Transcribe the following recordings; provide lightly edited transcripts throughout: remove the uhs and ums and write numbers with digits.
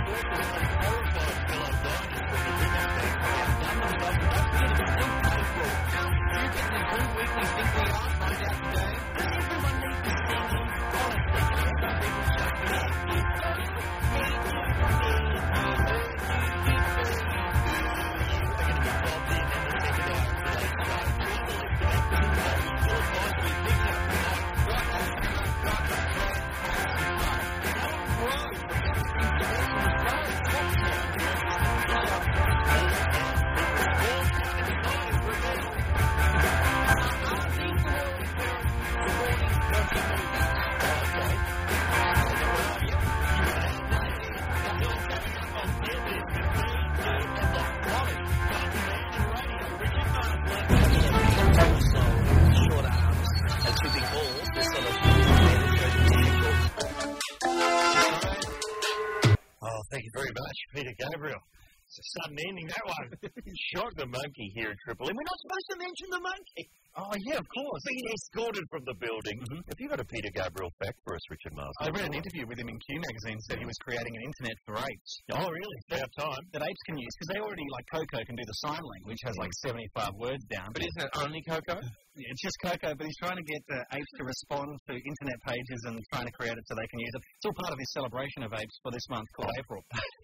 Thank you very much, Peter Gabriel. It's a sudden ending, that one. Shot the monkey here at Triple M. We're not supposed to mention the monkey. Oh, yeah, of course. Being escorted from the building. Mm-hmm. Have you got a Peter Gabriel fact for us, Richard Marsden? I read an interview with him in Q Magazine, said he was creating an internet for apes. Oh, really? About time. That apes can use, because they already, like Coco, can do the sign language, has like 75 words down. But isn't it only Coco? Yeah, it's just Coco, but he's trying to get apes to respond to internet pages and trying to create it so they can use it. It's all part of his celebration of apes for this month called April.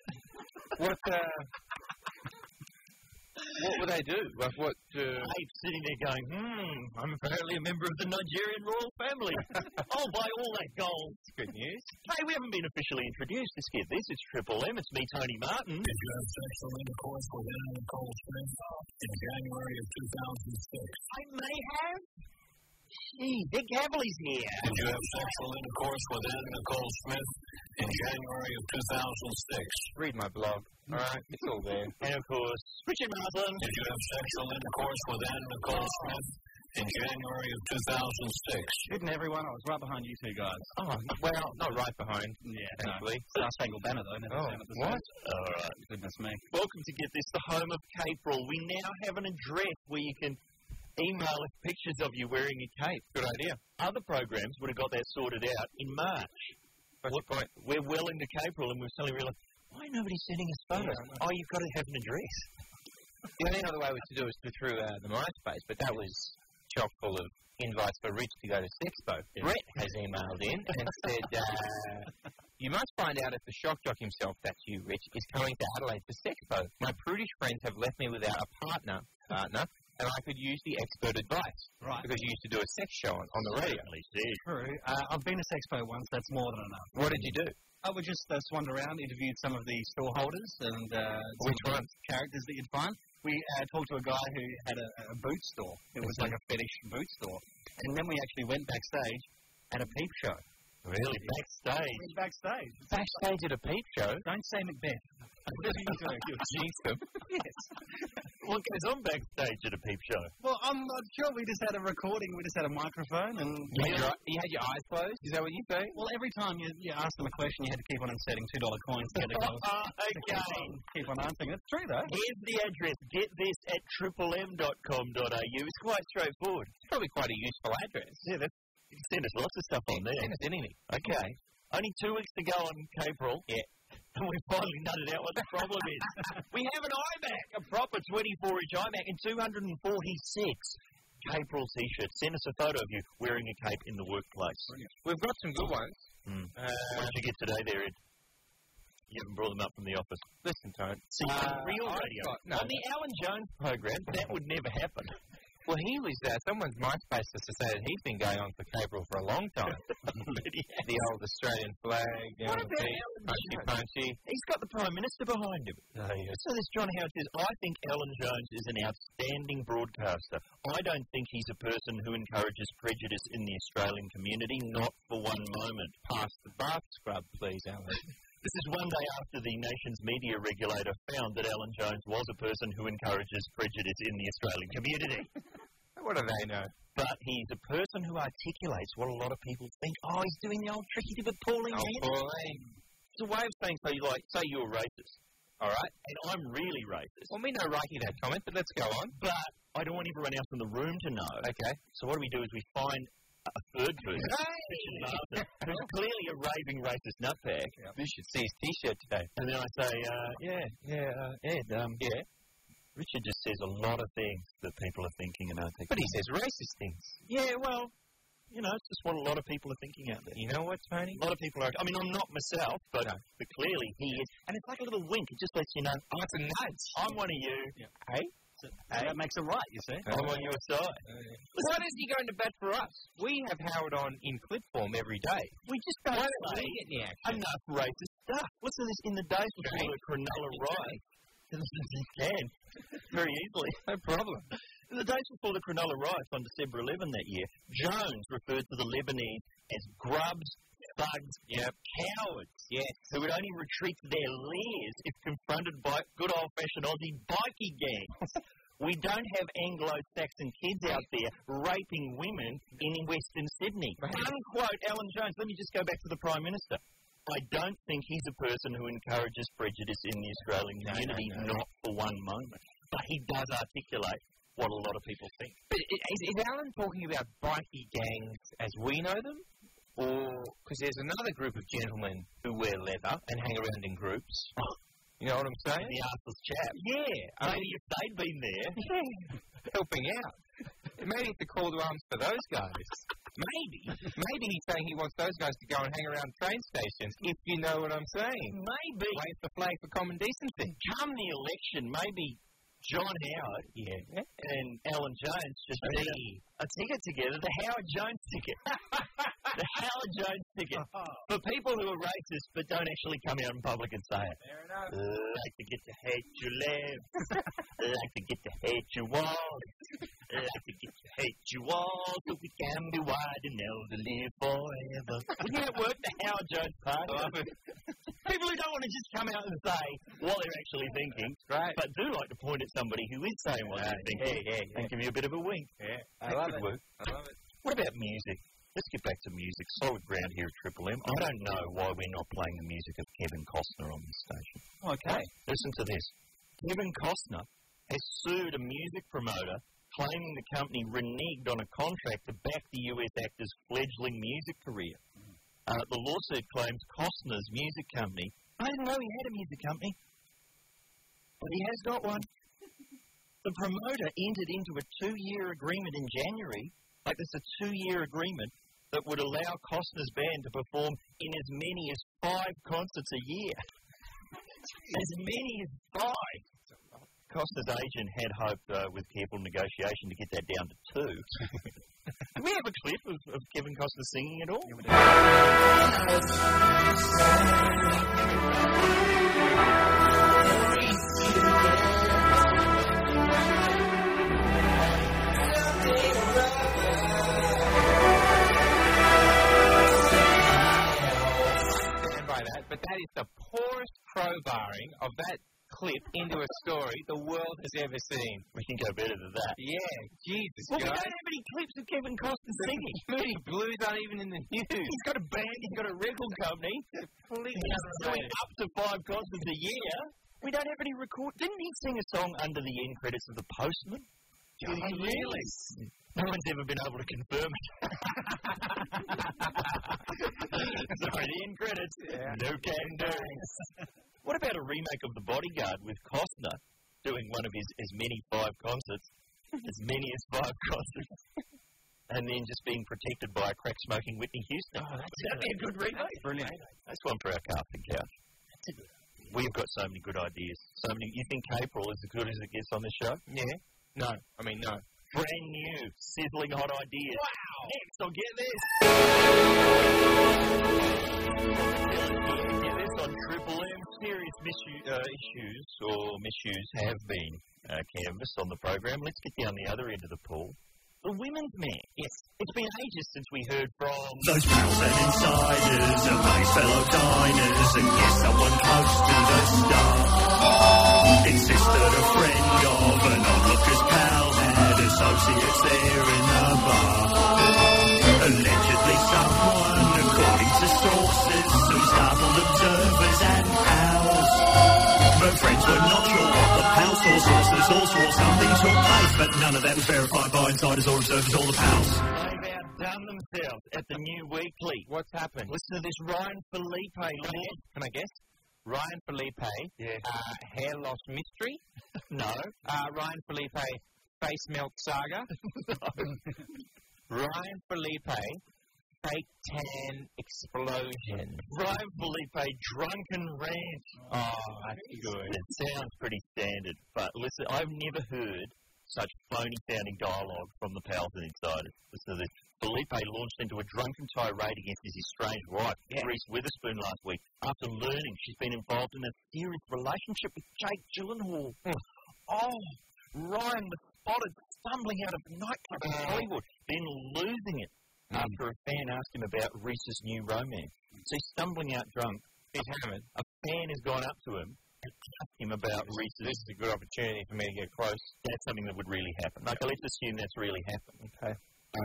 What would they do? Like what? Apes sitting there going, I'm apparently a member of the Nigerian royal family. I'll buy all that gold. Good news. Hey, we haven't been officially introduced. Let's get this. It's Triple M. It's me, Tony Martin. Did you have sexual intercourse with Anna Nicole Smith in January of 2006? I may have. Gee, Dick Cavali's here. Did you have sexual intercourse with Anna Nicole Smith in January of 2006? Read my blog. All right, it's all there. And of course, Richard Marsden. Did you have sexual intercourse with Anna Nicole Smith in January of 2006? Didn't everyone? I was right behind you two guys. Oh, well, not right behind. Yeah, thankfully. Star Spangled Banner, though. Never oh, what? All right. Goodness me. Welcome to Get This, the home of Capril. We now have an address where you can email us pictures of you wearing a cape. Good idea. Other programs would have got that sorted out in March. What's the point? We're well into Capril and we've suddenly realised, why nobody's sending us photos? Oh, you've got to have an address. The only other way was to do is through the MySpace, but that was chock full of invites for Rich to go to Sexpo. Yeah. Brett has emailed in and said, you must find out if the shock jock himself, that's you, Rich, is coming to Adelaide for Sexpo. My prudish friends have left me without a partner, and I could use the expert advice. Right. Because you used to do a sex show on the radio. True. I've been to Sexpo once. That's more than enough. What did you do? I would just swander around, interviewed some of the store holders and which one? Characters that you'd find. We talked to a guy who had a boot store. It was like a fetish boot store. And then we actually went backstage at a peep show. Really? Backstage? Backstage. Backstage at a peep show? Don't say Macbeth. Whatever you do, you'll jinx them. Yes. What goes on backstage at a peep show? Well, I'm not sure. We just had a recording. We just had a microphone. And you had your eyes closed? Is that what you say? Well, every time you asked them a question, you had to keep on inserting $2 coins to get it going. Okay. Keep on answering. It's true, though. Here's the address. Get this at triplem.com.au. It's quite straightforward. It's probably quite a useful address. Yeah, you can send us lots of stuff on there. Send us anything. Okay. Only 2 weeks to go on Capril. Yeah. And we've finally nutted out what the problem is. We have an iMac, a proper 24-inch iMac in 246 Capril T-shirts. Send us a photo of you wearing a cape in the workplace. Brilliant. We've got some good ones. What did you get today there, Ed? You haven't brought them up from the office. Listen, Tone. See, on real radio. On the Alan Jones program, that would never happen. Well, he was someone's MySpace has to say that he's been going on for Capril for a long time. The old Australian flag, punchy. He's got the Prime Minister behind him. Oh, yes. So this John Howard says, I think Alan Jones is an outstanding broadcaster. I don't think he's a person who encourages prejudice in the Australian community, not for one moment. Pass the bath scrub, please, Alan. This is one day after the nation's media regulator found that Alan Jones was a person who encourages prejudice in the Australian community. What do they know? But he's a person who articulates what a lot of people think. Oh, he's doing the old tricky but Pauline. It's a way of saying, say you're racist, all right? And I'm really racist. Well, we know Righty that comment, but let's go on. But I don't want everyone else in the room to know. Okay. So what do? Is we find a third person, who's clearly a raving racist nutbag. You should see his T-shirt today. And then I say, Ed, Richard just says a lot of things that people are thinking and aren't thinking. But he says racist things. Yeah, well, it's just what a lot of people are thinking out there. You know what, Tony? A lot of people are. I mean, I'm not myself, but clearly he is. And it's like a little wink. It just lets you know, it's a nudge. I'm one of you. Yeah. Hey? So that makes it right, you see. I'm on your side. Why does he go into bat for us? We have Howard on in clip form every day. We just don't say get the action. enough racist stuff. Listen to this in the days before the Cronulla riot. You can. Very easily. No problem. In the days before the Cronulla riots on December 11 that year, Jones referred to the Lebanese as grubs, thugs, cowards, who would only retreat to their lairs if confronted by good old-fashioned Aussie bikie gangs. We don't have Anglo-Saxon kids out there raping women in Western Sydney. Unquote Alan Jones. Let me just go back to the Prime Minister. I don't think he's a person who encourages prejudice in the Australian community, not for one moment. But he does articulate what a lot of people think. But is Alan talking about bikie gangs as we know them? Or, because there's another group of gentlemen who wear leather and hang around in groups. You know what I'm saying? The arseless chap. Yeah. Maybe if they'd been there. Helping out. Maybe it's a call to arms for those guys. Maybe he's saying he wants those guys to go and hang around train stations, if you know what I'm saying. Maybe. Wave the flag for common decency. Come the election, maybe John Howard and Alan Jones just need a ticket together, the Howard Jones ticket. The Howard Jones ticket. For people who are racist but don't actually come out in public and say it. Fair enough. Like to get to hate your left. Like to get to hate your walls. Like to get to hate your walls so we can be wide and never live forever. Wouldn't that work, the Howard Jones party? People who don't want to just come out and say what they're actually thinking, but do like to point at somebody who is saying what they're thinking and give you a bit of a wink. I love it. What about music? Let's get back to music. Solid ground here at Triple M. I don't know why we're not playing the music of Kevin Costner on this station. Okay. Listen to this. Kevin Costner has sued a music promoter claiming the company reneged on a contract to back the US actor's fledgling music career. The lawsuit claims Costner's music company, I didn't know he had a music company, but he has got one. The promoter entered into a 2-year agreement in January, like this a 2-year agreement that would allow Costner's band to perform in as many as 5 concerts a year. As many as 5. Costner's agent had hoped with careful negotiation to get that down to 2. Do we have a clip of Kevin Costner singing at all? Stand by that, but that is the poorest crowbarring of that clip into a story the world has ever seen. We can go better than that. Yeah, Jesus Well, we Christ. don't have any clips of Kevin Costner singing. Moody Blues aren't even in the news. He's got a band, he's got a record company. He's doing up to 5 concerts a year. We don't have any record. Didn't he sing a song under the end credits of The Postman? Did he really? No one's ever been able to confirm it. Sorry, the end credits. No can do. What about a remake of The Bodyguard with Costner doing one of his as many 5 concerts, as many as 5 concerts, and then just being protected by a crack-smoking Whitney Houston? That'd be a good remake. Brilliant. That's one for our casting couch. We've got so many good ideas. So many. You think April is as good as it gets on this show? Yeah. No. I mean, no. Brand new, sizzling hot ideas. Wow! Next, I'll get this. Get this on Triple M. Serious issues or misuse have been canvassed on the program. Let's get down the other end of the pool. The women's man. Yes. It's been ages since we heard from those pals and insiders and my fellow diners, and yes, someone close to the star insisted a friend of an onlooker's pal had associates there in the bar. Allegedly someone, according to sources, who startled observers and pals. But friends were not sure what the pals or sources all swore something took place, but none of that was verified by insiders or observers or the pals. They've outdone themselves. at the New Weekly. What's happened? Listen to this, Ryan Felipe. Can I guess? Ryan Felipe, hair loss mystery? No. Ryan Felipe, face melt saga? Ryan Felipe, fake tan explosion. Ryan Felipe, drunken rant. Oh, that's good. It sounds pretty standard, but listen, I've never heard such phony-sounding dialogue from the Pals and Insiders. Listen to this. Felipe launched into a drunken tirade against his estranged wife, Reese Witherspoon, last week, after learning she's been involved in a serious relationship with Jake Gyllenhaal. Oh, Ryan was spotted stumbling out of a nightclub in Hollywood, then losing it after a fan asked him about Reese's new romance. So he's stumbling out drunk. He's hammered. A fan has gone up to him and asked him about Reese's. This is a good opportunity for me to get close. That's something that would really happen. Okay, let's assume that's really happened. Okay.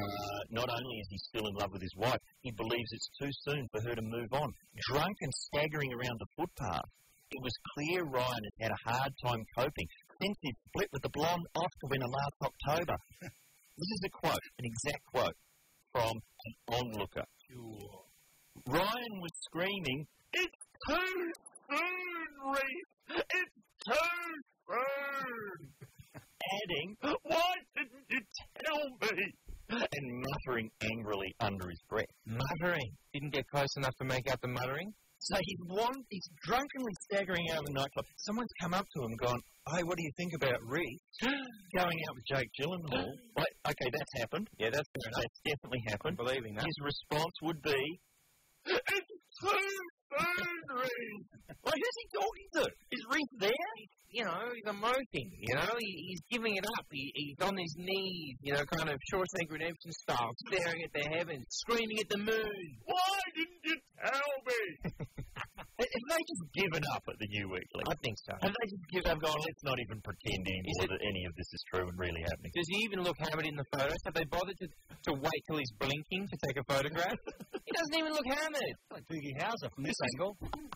Not only is he still in love with his wife, he believes it's too soon for her to move on. Drunk and staggering around the footpath, it was clear Ryan has had a hard time coping since he split with the blonde Oscar winner last October. This is a quote, an exact quote, from an onlooker. Sure. Ryan was screaming, "It's too soon, Reese! It's too soon!" Adding, "Why didn't you tell me?" And muttering angrily under his breath. Muttering. Didn't get close enough to make out the muttering? So he's drunkenly staggering out of the nightclub. Someone's come up to him and gone, "Hey, what do you think about Reese going out with Jake Gyllenhaal?" Like, okay, that's happened. Yeah, that's fair enough. That's definitely happened. I'm believing that. His response would be, "It's too soon, Reese." Like, who's he talking to? Is Reese there? You know, he's emoting, you know, he's giving it up, he's on his knees, you know, kind of Shawshank Redemption style, staring at the heavens, screaming at the moon. Why didn't you tell me? Have they just given up at the New Weekly? I think so. Have they just given up, gone, let's not even pretend anymore that any of this is true and really happening? Does he even look hammered in the photos? Have they bothered to wait till he's blinking to take a photograph? He doesn't even look hammered. Like Doogie Howser from this angle.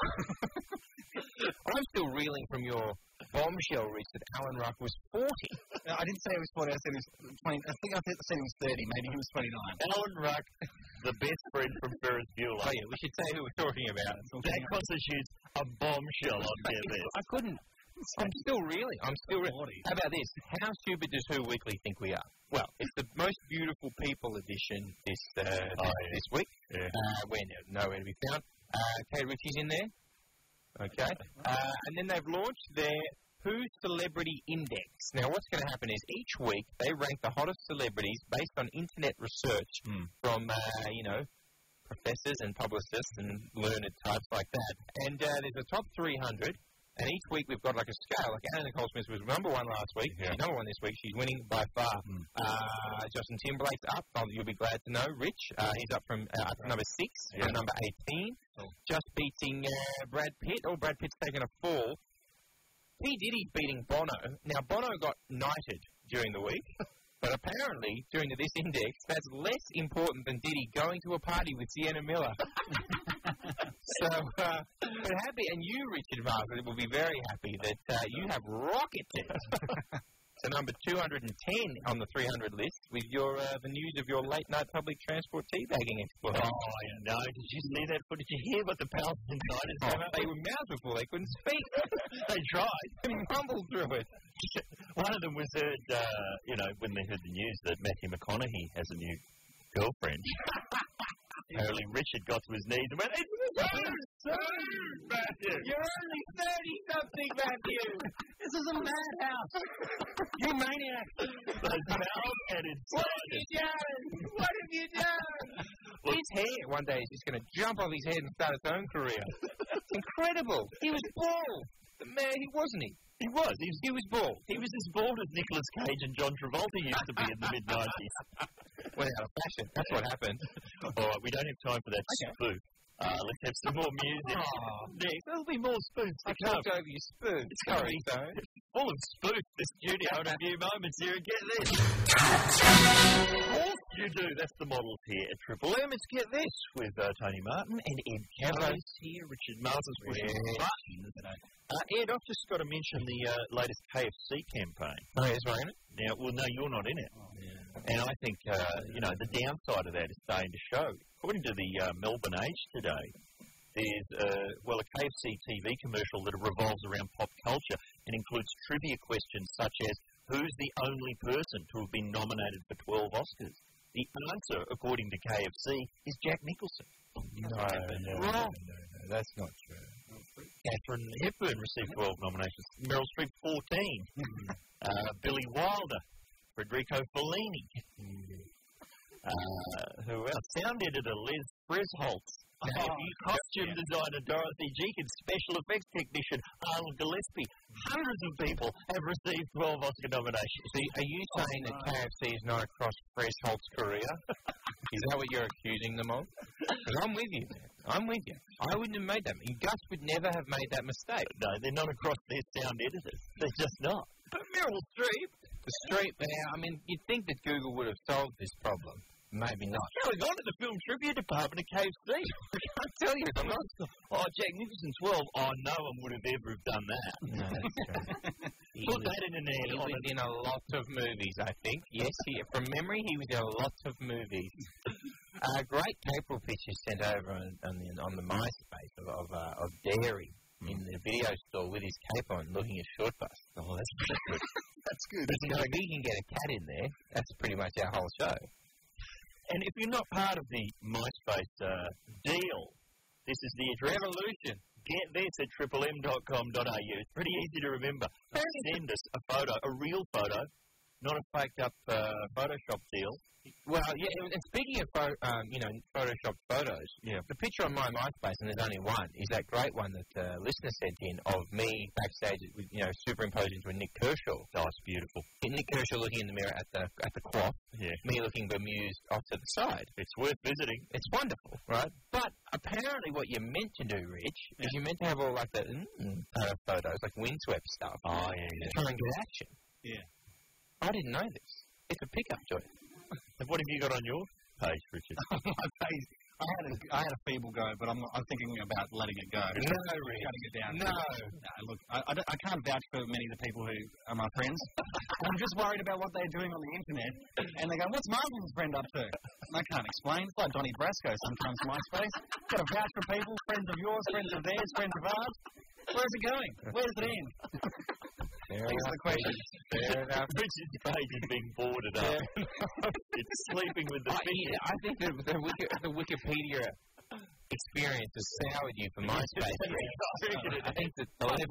I'm still reeling from your bombshell, Reese, that Alan Ruck was 40. No, I didn't say he was 40. I said he was 20. I think I said he was 30. Maybe he was 29. Alan Ruck, the best friend from Ferris Bueller. Oh, yeah, we should say who we're talking about. That constitutes a bombshell on BFS. I couldn't. I'm still reeling. How about this? How stupid does Who Weekly think we are? Well, it's the most beautiful people edition this week. Yeah. We're nowhere to be found. Kate Ritchie's in there. Okay. And then they've launched their Who Celebrity Index. Now, what's going to happen is each week they rank the hottest celebrities based on internet research from, professors and publicists and learned types like that. And there's a top 300. And each week we've got like a scale. Like Anna Nicole Smith was number one last week. Yeah. She's number one this week. She's winning by far. Justin Timberlake's up. You'll be glad to know. Rich, he's up from number 6 to number 18. Oh. Just beating Brad Pitt. Oh, Brad Pitt's taken a fall. P. Diddy's beating Bono. Now, Bono got knighted during the week. But apparently, during this index, that's less important than Diddy going to a party with Sienna Miller. So, but happy, and you, Richard Margaret, will be very happy that you have rocketed to number 210 on the 300 list with your the news of your late-night public transport teabagging exploit. Oh, no. Did you see that footage? Did you hear what the Pals Insiders came out? They were mouths before they couldn't speak. They tried. They mumbled through it. One of them was heard, when they heard the news that Matthew McConaughey has a new girlfriend. Apparently Richard got to his knees and went, "It's too soon, Matthew! You're only 30-something, Matthew! This is a madhouse! You maniac!" Those Pals and What have you done? What have you done? Well, his hair one day is just going to jump off his head and start its own career. It's incredible. He was bald. The man, wasn't he? He was. He was bald. He was as bald as Nicolas Cage and John Travolta used to be in the mid-90s. Went out of fashion. That's what happened. All right, we don't have time for that spoof. Let's have some more music. Oh, next. There'll be more spoofs. I talked over your spoon. Sorry. full of spoof, the studio, in a few moments here. And get this. Of course you do. That's the models here at Triple M. Let's get this with Tony Martin and Ed Cavaliers here. Richard Martin's pushing the button. Ed, I've just got to mention the latest KFC campaign. Oh, yes, right in it? Now, well, no, you're not in it. And I think, the downside of that is starting to show. According to the Melbourne Age today, there's, a KFC TV commercial that revolves around pop culture and includes trivia questions such as, who's the only person to have been nominated for 12 Oscars? The answer, according to KFC, is Jack Nicholson. No, that's not true. Katharine Hepburn received 12 nominations. Meryl Streep, 14. Billy Wilder. Federico Fellini. Who else? Sound editor Liz Fresholtz. Costume designer Dorothy Jenkins. Special effects technician Arnold Gillespie. Hundreds of people have received 12 Oscar nominations. See, are you saying that KFC is not across Fresholtz's career? Is that what you're accusing them of? Because I'm with you, man. I'm with you. I wouldn't have made that. Gus would never have made that mistake. No, they're not across their sound editors. They're just not. But Meryl Streep. The Streep, I mean, you'd think that Google would have solved this problem. Maybe not. Going on to the film trivia department at KFC. I can't tell you. I'm not. Jack Nicholson 12. No one would have ever have done that. No, that's true. Put that in an ad. He was in a lot of movies, I think. Yes, from memory, he was in a lot of movies. Great paper pictures sent over on the MySpace of Dairy in the video store with his cape on, looking at Short Bus. Oh, that's pretty good. That's good. But if we can get a cat in there, that's pretty much our whole show. And if you're not part of the MySpace deal, this is the address. Revolution. Get this at triplem.com.au. It's pretty easy to remember. Send us a photo, a real photo, not a faked up Photoshop deal. Well, yeah, and speaking of, Photoshop photos, the picture on my MySpace, and there's only one, is that great one that a listener sent in of me backstage, with, superimposed into a Nick Kershaw. Oh, it's beautiful. Nick Kershaw looking in the mirror at the quaff, me looking bemused off to the side. It's worth visiting. It's wonderful, right? But apparently what you're meant to do, Rich, is you're meant to have all like the photos, like windswept stuff. Oh, yeah. Try and get action. Yeah. I didn't know this. It's a pickup joint. What have you got on your page, Richard? My page, I had a feeble go, but I'm thinking about letting it go. No, Rich. Cutting it down. No. Look, I can't vouch for many of the people who are my friends. I'm just worried about what they're doing on the internet. And they go, what's Martin's friend up to? And I can't explain. It's like Donnie Brasco sometimes in MySpace. Got to vouch for people, friends of yours, friends of theirs, friends of ours. Where's it going? Where does it end? Thanks for the question. Fair enough. Richard's page is being boarded up. It's sleeping with the fish. I think the Wikipedia experience has soured you for MySpace. I think that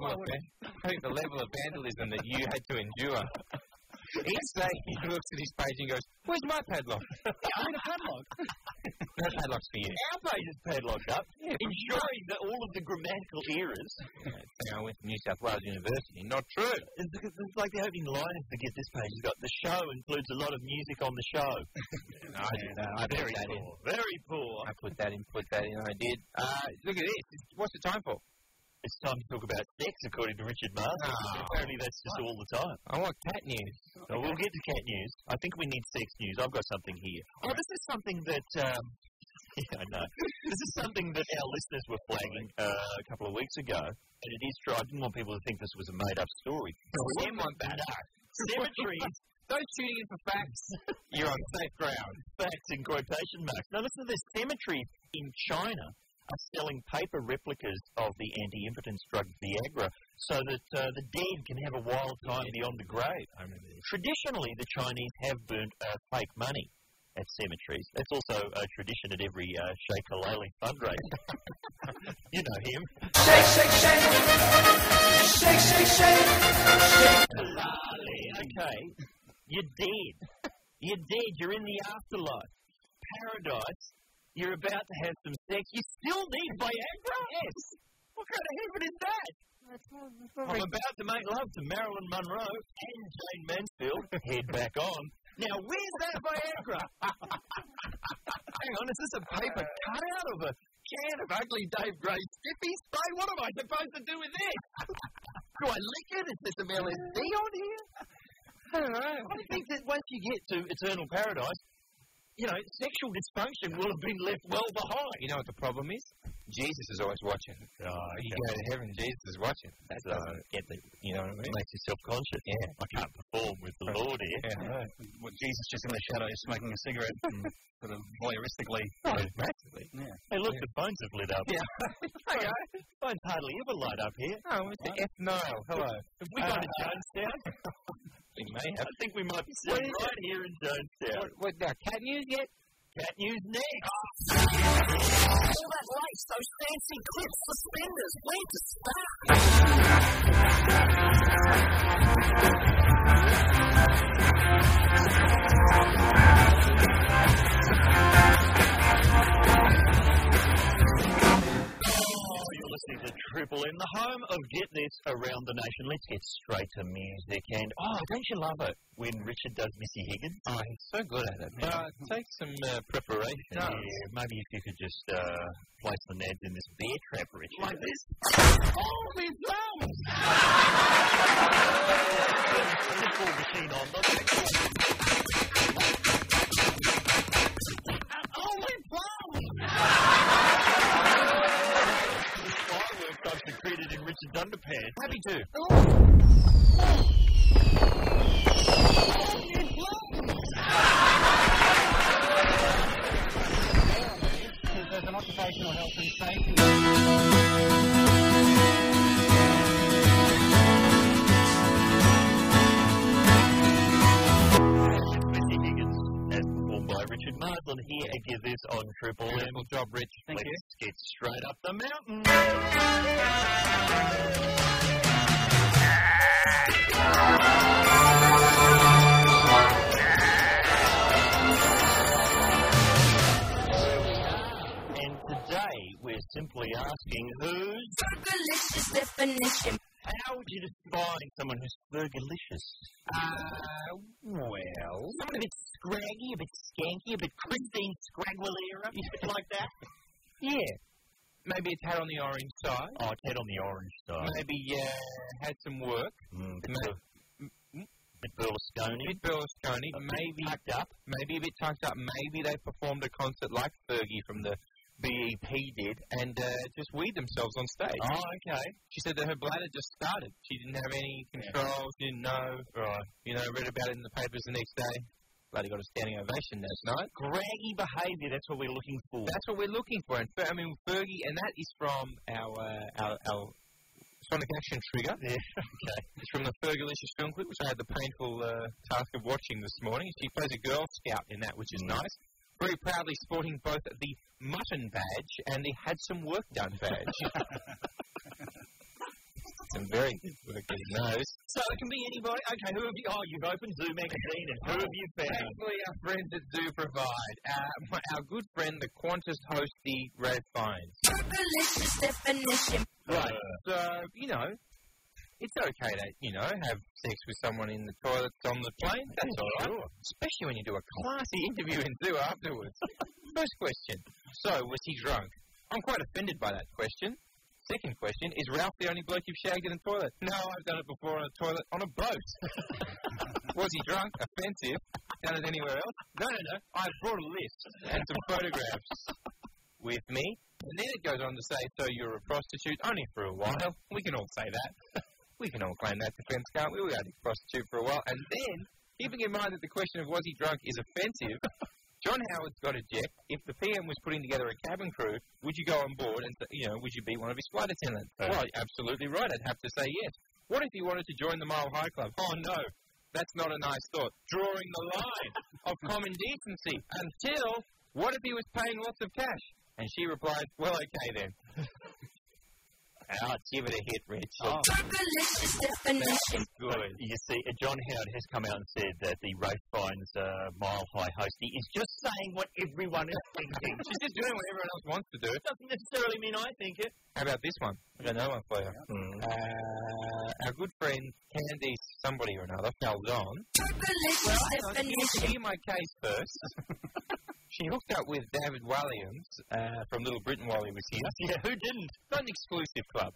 the level of vandalism that you had to endure. Each day he looks at his page and goes, where's my padlock? I need a padlock. No padlocks for you. Our page is padlocked up, ensuring that all of the grammatical errors. I went to New South Wales University. Not true. It's like the opening line is to get this page. It's got the show includes a lot of music on the show. I put that in. Very poor. I put that in, I did. Look at this. What's the time for? It's time to talk about sex, according to Richard Martin. Apparently that's just all the time. I want cat news. So we'll get to cat news. I think we need sex news. I've got something here. This is something that... I know. This is something that our listeners were flagging a couple of weeks ago. And it is true. I didn't want people to think this was a made-up story. We didn't want that. Cemeteries... Those shooting in for facts, you're on safe ground. Facts in quotation marks. Now listen to this. Cemeteries in China are selling paper replicas of the anti-impotence drug Viagra so that the dead can have a wild time beyond the grave. I remember this. Traditionally, the Chinese have burnt fake money at cemeteries. That's also a tradition at every Sheikh Halali fundraiser. You know him. Shake, shake, shake. Shake, shake, shake. Shake Halali. Okay. You're dead. You're dead. You're in the afterlife. Paradise. You're about to have some sex. You still need Viagra? Yes. What kind of heaven is that? I'm about to make love to Marilyn Monroe and Jane Mansfield. Head back on. Now, where's that Viagra? Hang on, is this a paper cutout of a can of ugly Dave Gray Stiffy spray? What am I supposed to do with this? Do I lick it? Is there some LSD on here? I don't know. I think that once you get to eternal paradise, you know, sexual dysfunction will have been left well behind. You know what the problem is? Jesus is always watching. You go to heaven, Jesus is watching. That doesn't get the, you know what I mean? It makes you self-conscious. Yeah. I can't perform with the Lord here. Yeah. Well, Jesus just in the shadows smoking a cigarette, sort of voyeuristically. Massively. Yeah. Hey, look, the phones have lit up. Yeah. Okay. Phones hardly ever light up here. Oh, it's the F Nile. Hello. Have we gone to Jonestown? We may have. I think we might be sitting right here in Jonestown. What now? Cat news yet? Cat news next. All that lace, those fancy clip suspenders, where to start? You're listening to Triple M, the home of Get This around the nation. Let's get straight to music. And, don't you love it when Richard does Missy Higgins? Oh, he's so good at it. But it takes some preparation. Yeah, maybe if you could just place the Neds in this bear trap, Richard. Like this? Holy flowers! Football machine on. Holy flowers! Fireworks I've secreted in Richard's underpants. Happy to. There's an occupational health and safety. Missy Higgins, as performed by Richard Marsland here at Give This on Triple M. Beautiful job, Rich. Thank you. Let's get straight up the mountain. And today we're simply asking who's... Delicious definition. How would you define someone who's fergalicious? Well, Someone a bit scraggy, a bit skanky, a bit Christine Scragwell-era, a bit like that? yeah. Maybe it's had on the orange side. Oh, Ted on the orange side. Maybe had some work. Bit Berlusconi. Bit Berlusconi. Maybe tucked up. Maybe a bit tucked up. Maybe they performed a concert like Fergie from the BEP did and just weed themselves on stage. Oh, okay. She said that her bladder just started. She didn't have any control. She didn't know. Right. You know, read about it in the papers the next day. Bloody got a standing ovation last night. Graggy behaviour, that's what we're looking for. That's what we're looking for. And Fergie, and that is from our Sonic Action Trigger. Yeah, okay. It's from the Fergalicious film clip, which I had the painful task of watching this morning. She plays a Girl Scout in that, which is nice. Very proudly sporting both the mutton badge and the had some work done badge. Some very good work getting those. So it can be anybody. Okay, who have you... Oh, you've opened Zoo Magazine, and who have you found? Thankfully, our friends at Zoo provide. Our good friend, the Qantas host, the Red Fines. Delicious definition. Right. So, you know, it's okay to, have sex with someone in the toilets on the plane. That's all right. Sure. Especially when you do a classy interview in Zoo afterwards. First question. So, was he drunk? I'm quite offended by that question. Second question, is Ralph the only bloke you've shagged in a toilet? No, I've done it before on a toilet on a boat. Was he drunk? Offensive. Done it anywhere else? No. I've brought a list and some photographs with me. And then it goes on to say, so you're a prostitute only for a while. We can all say that. We can all claim that defense, can't we? We had a prostitute for a while. And then, keeping in mind that the question of was he drunk is offensive, John Howard's got a jet. If the PM was putting together a cabin crew, would you go on board and, would you be one of his flight attendants? Well, absolutely right. I'd have to say yes. What if you wanted to join the Mile High Club? Oh, no. That's not a nice thought. Drawing the line of common decency until, what if he was paying lots of cash? And she replied, well, okay then. Give it a hit, Rich. Delicious definition. Good. You see, John Howard has come out and said that the Rafe Fines Mile High hostie is just saying what everyone is thinking. She's just doing what everyone else wants to do. Doesn't necessarily mean I think it. How about this one? I got another one for you. Our good friend Candice somebody or another, Faldon. Delicious definition. Hear my case first. She hooked up with David Walliams from Little Britain while he was here. Yeah, who didn't? Not an exclusive club.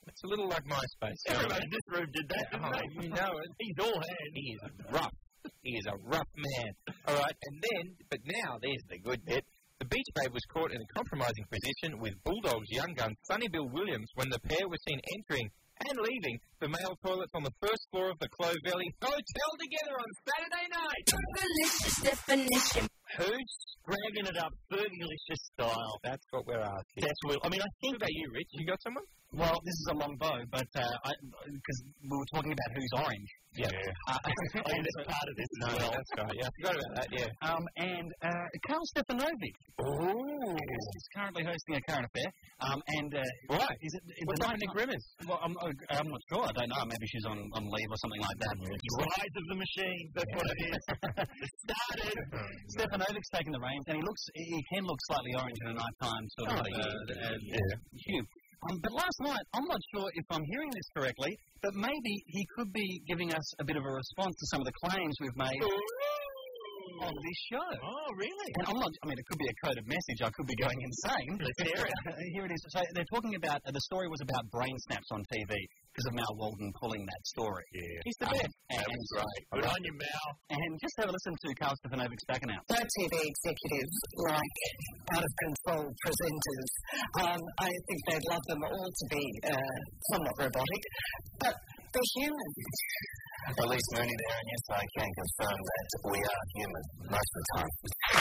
It's a little like MySpace. Everybody in this room did that, didn't they? You know it. He's all hands. He is rough. He is a rough man. All right, but now, there's the good bit. The Beach Babe was caught in a compromising position with Bulldog's young gun, Sonny Bill Williams, when the pair were seen entering and leaving the male toilets on the first floor of the Clovelly Hotel together on Saturday night. Delicious definition. Who's dragging it up Fergalicious style? That's what we're asking. That's what, I mean, I think... What about you, Rich? You got someone? Well, this is a long bow, but because we were talking about who's orange. Yeah. And that's part of this as well. That's right. Yeah, I forgot about that, yeah. And Carl Stefanovic. Oh. He's currently hosting a current affair. Why? Is it What's behind Nick Rimmers? Well, I'm not sure. I don't know. Maybe she's on leave or something like that. Rise of the machine. That's what it is. It started. Stefanovic's taking the reins, and he can look slightly orange in a nighttime sort of hue. But last night, I'm not sure if I'm hearing this correctly, but maybe he could be giving us a bit of a response to some of the claims we've made on this show. Oh, really? And it could be a coded message. I could be going insane. Here it is. So they're talking about, the story was about brain snaps on TV because of Mal Walden pulling that story. Yeah. He's the best. That was great. Good on you, Mal. And just have a listen to Carl Stefanovic's back now. No TV executives like out-of-control presenters. I think they'd love them all to be somewhat robotic, but they're human. At least Mooney there, and yes, I can confirm that we are human most of the time.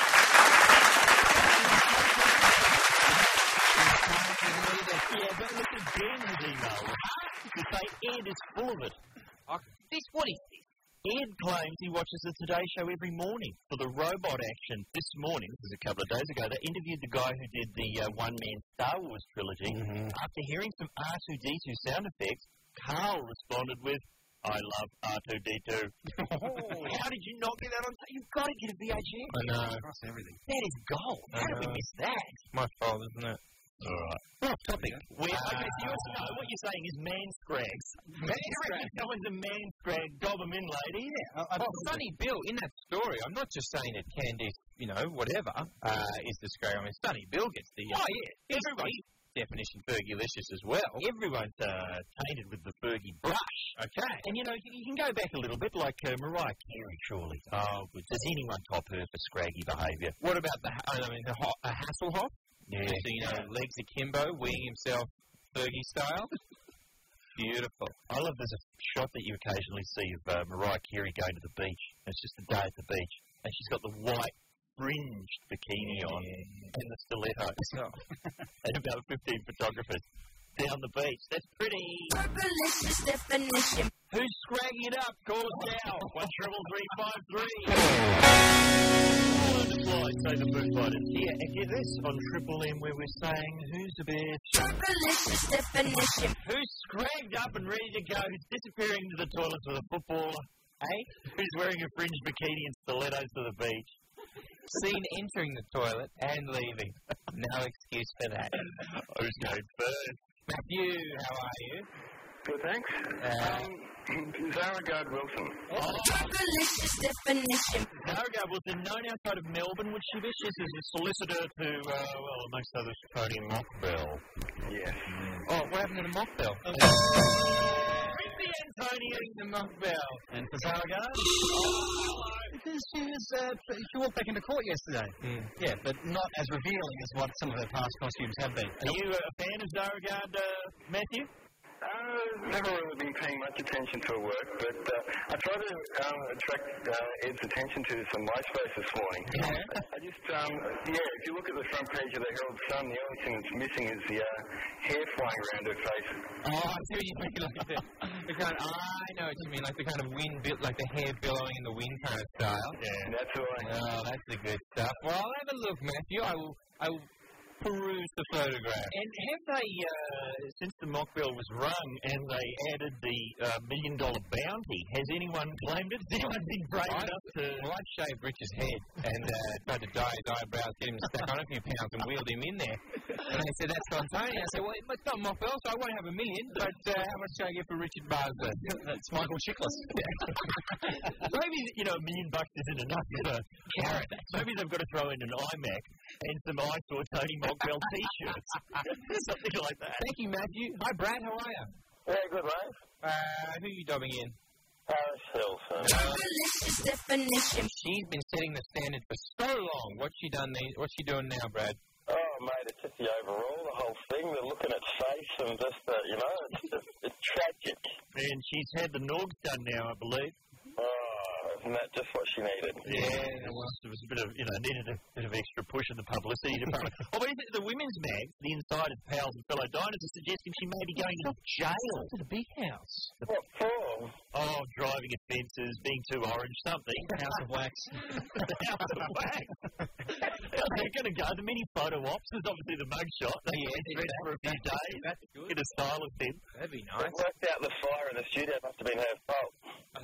Yeah, but look at Dan's email. To say Ed is full of it. What is this? Ed claims he watches the Today Show every morning for the robot action. This morning, this is a couple of days ago, they interviewed the guy who did the one-man Star Wars trilogy. Mm-hmm. After hearing some R2-D2 sound effects, Carl responded with, I love R2-D2. How did you not get that on? You've got to get a VHS. I know. Across everything. That is gold. How did we miss that? My fault, isn't it? All right. Off topic. Okay, so what you're saying is man-scrags. Man-scrags. Someone's a man-scrag, dob them in, lady. Yeah. Sonny Bill, in that story, I'm not just saying that Candice, whatever, is the scrag. I mean, Sonny Bill gets the... everybody... Definition Fergalicious as well. Everyone's tainted with the Fergie brush. Okay. And, you can go back a little bit like Mariah Carey, surely. Oh, but does anyone top her for scraggy behaviour? What about a Hasselhoff? Yeah. So, legs akimbo, weeing himself Fergie style. Beautiful. I love there's a shot that you occasionally see of Mariah Carey going to the beach. It's just a day at the beach. And she's got the white fringed bikini on and the stilettos. And about 15 photographers down the beach. That's pretty. Delicious definition. Who's scragging it up? Call us now. 13353. Say the Foo Fighters. Yeah, and get this on Triple M where we're saying who's the best. Delicious definition. Who's scragged up and ready to go? Who's disappearing to the toilets with a footballer? Who's wearing a fringed bikini and stilettos to the beach? Seen entering the toilet and leaving. No excuse for that. Who's going first? Matthew, how are you? Good, thanks. Zaragard Wilson. Delicious definition. Zaragard Wilson, known outside of Melbourne, would she be? She's a solicitor to, amongst others, Tony Mockbell. Yes. Oh, what happened to the Mockbell? Antonio the Mockbell. And for Zaragard? Because she walked back into court yesterday. Yeah, but not as revealing as what some of her past costumes have been. Are you a fan of Zaragard, Matthew? Never really been paying much attention to her work, but I tried to attract Ed's attention to some MySpace this morning. I just, if you look at the front page of the Herald Sun, the only thing that's missing is the hair flying around her face. Oh, I see what you mean. Like I know what you mean, like the kind of wind, like the hair billowing in the wind kind of style. Yeah, that's right. Oh, that's the good stuff. Well, I'll have a look, Matthew. I will peruse the photograph. And have they, since the Mockbell was rung and they added the $1 million bounty, has anyone claimed it? Has anyone been brave enough to... Well, I shaved Rich's head and tried to dye his eyebrows, get him to stack on a few pounds and wheeled him in there. And they said, that's for Antonio. I said, well, it's not Mockbell, so I won't have $1 million, but how much should I get for Richard Marsden? That's Michael Chiklis. Maybe, $1 million isn't enough for a carrot. Maybe they've got to throw in an iMac and some Ice or Tony Mockbell t-shirts. Something like that. Thank you, Matthew. Hi, Brad. How are you? Yeah, good, mate. Who are you dobbing in? Paris Hilton. She's been setting the standard for so long. What's she doing now, Brad? Oh, mate, it's just the overall, the whole thing. They're looking at face and just, it's tragic. And she's had the Norgs done now, I believe. Oh, isn't that just what she needed? Yeah, it was a bit of, needed a bit of extra push in the publicity department. But the women's mag, the Insiders, Pals and Fellow Diners are suggesting she may be going to jail. To the big house. What for? Oh, driving offences, being too orange, something. House of Wax. The House of Wax. They're going to go. The mini photo ops is obviously the mugshot. They dress for a few days. That's good. Get a style of them. That'd be It nice. worked out the fire in the studio. Must have been her fault.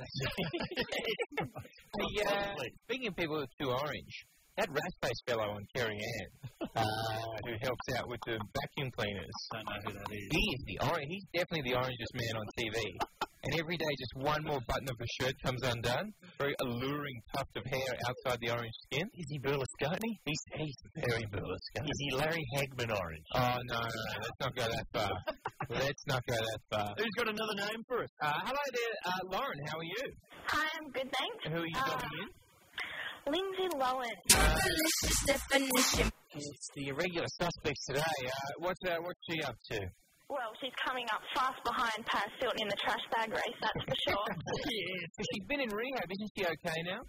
Speaking of people who are too orange, that rat-faced fellow on Kerry Ann, who helps out with the vacuum cleaners. Don't know who that is. He's definitely the orangest man on TV. And every day, just one more button of his shirt comes undone. Very alluring tuft of hair outside the orange skin. Is he Berlusconi? He's very Berlusconi. Is he Larry Hagman orange? Oh, no. Let's not go that far. Let's not go that far. Who's got another name for us? Hello there, Lauren. How are you? Hi, I'm good, thanks. Who are you dobbing in? Lindsay Lohan. It's the irregular suspects today. What's she up to? Well, she's coming up fast behind Paris Hilton in the trash bag race, that's for sure. Yes. So she's been in rehab. Isn't she okay now?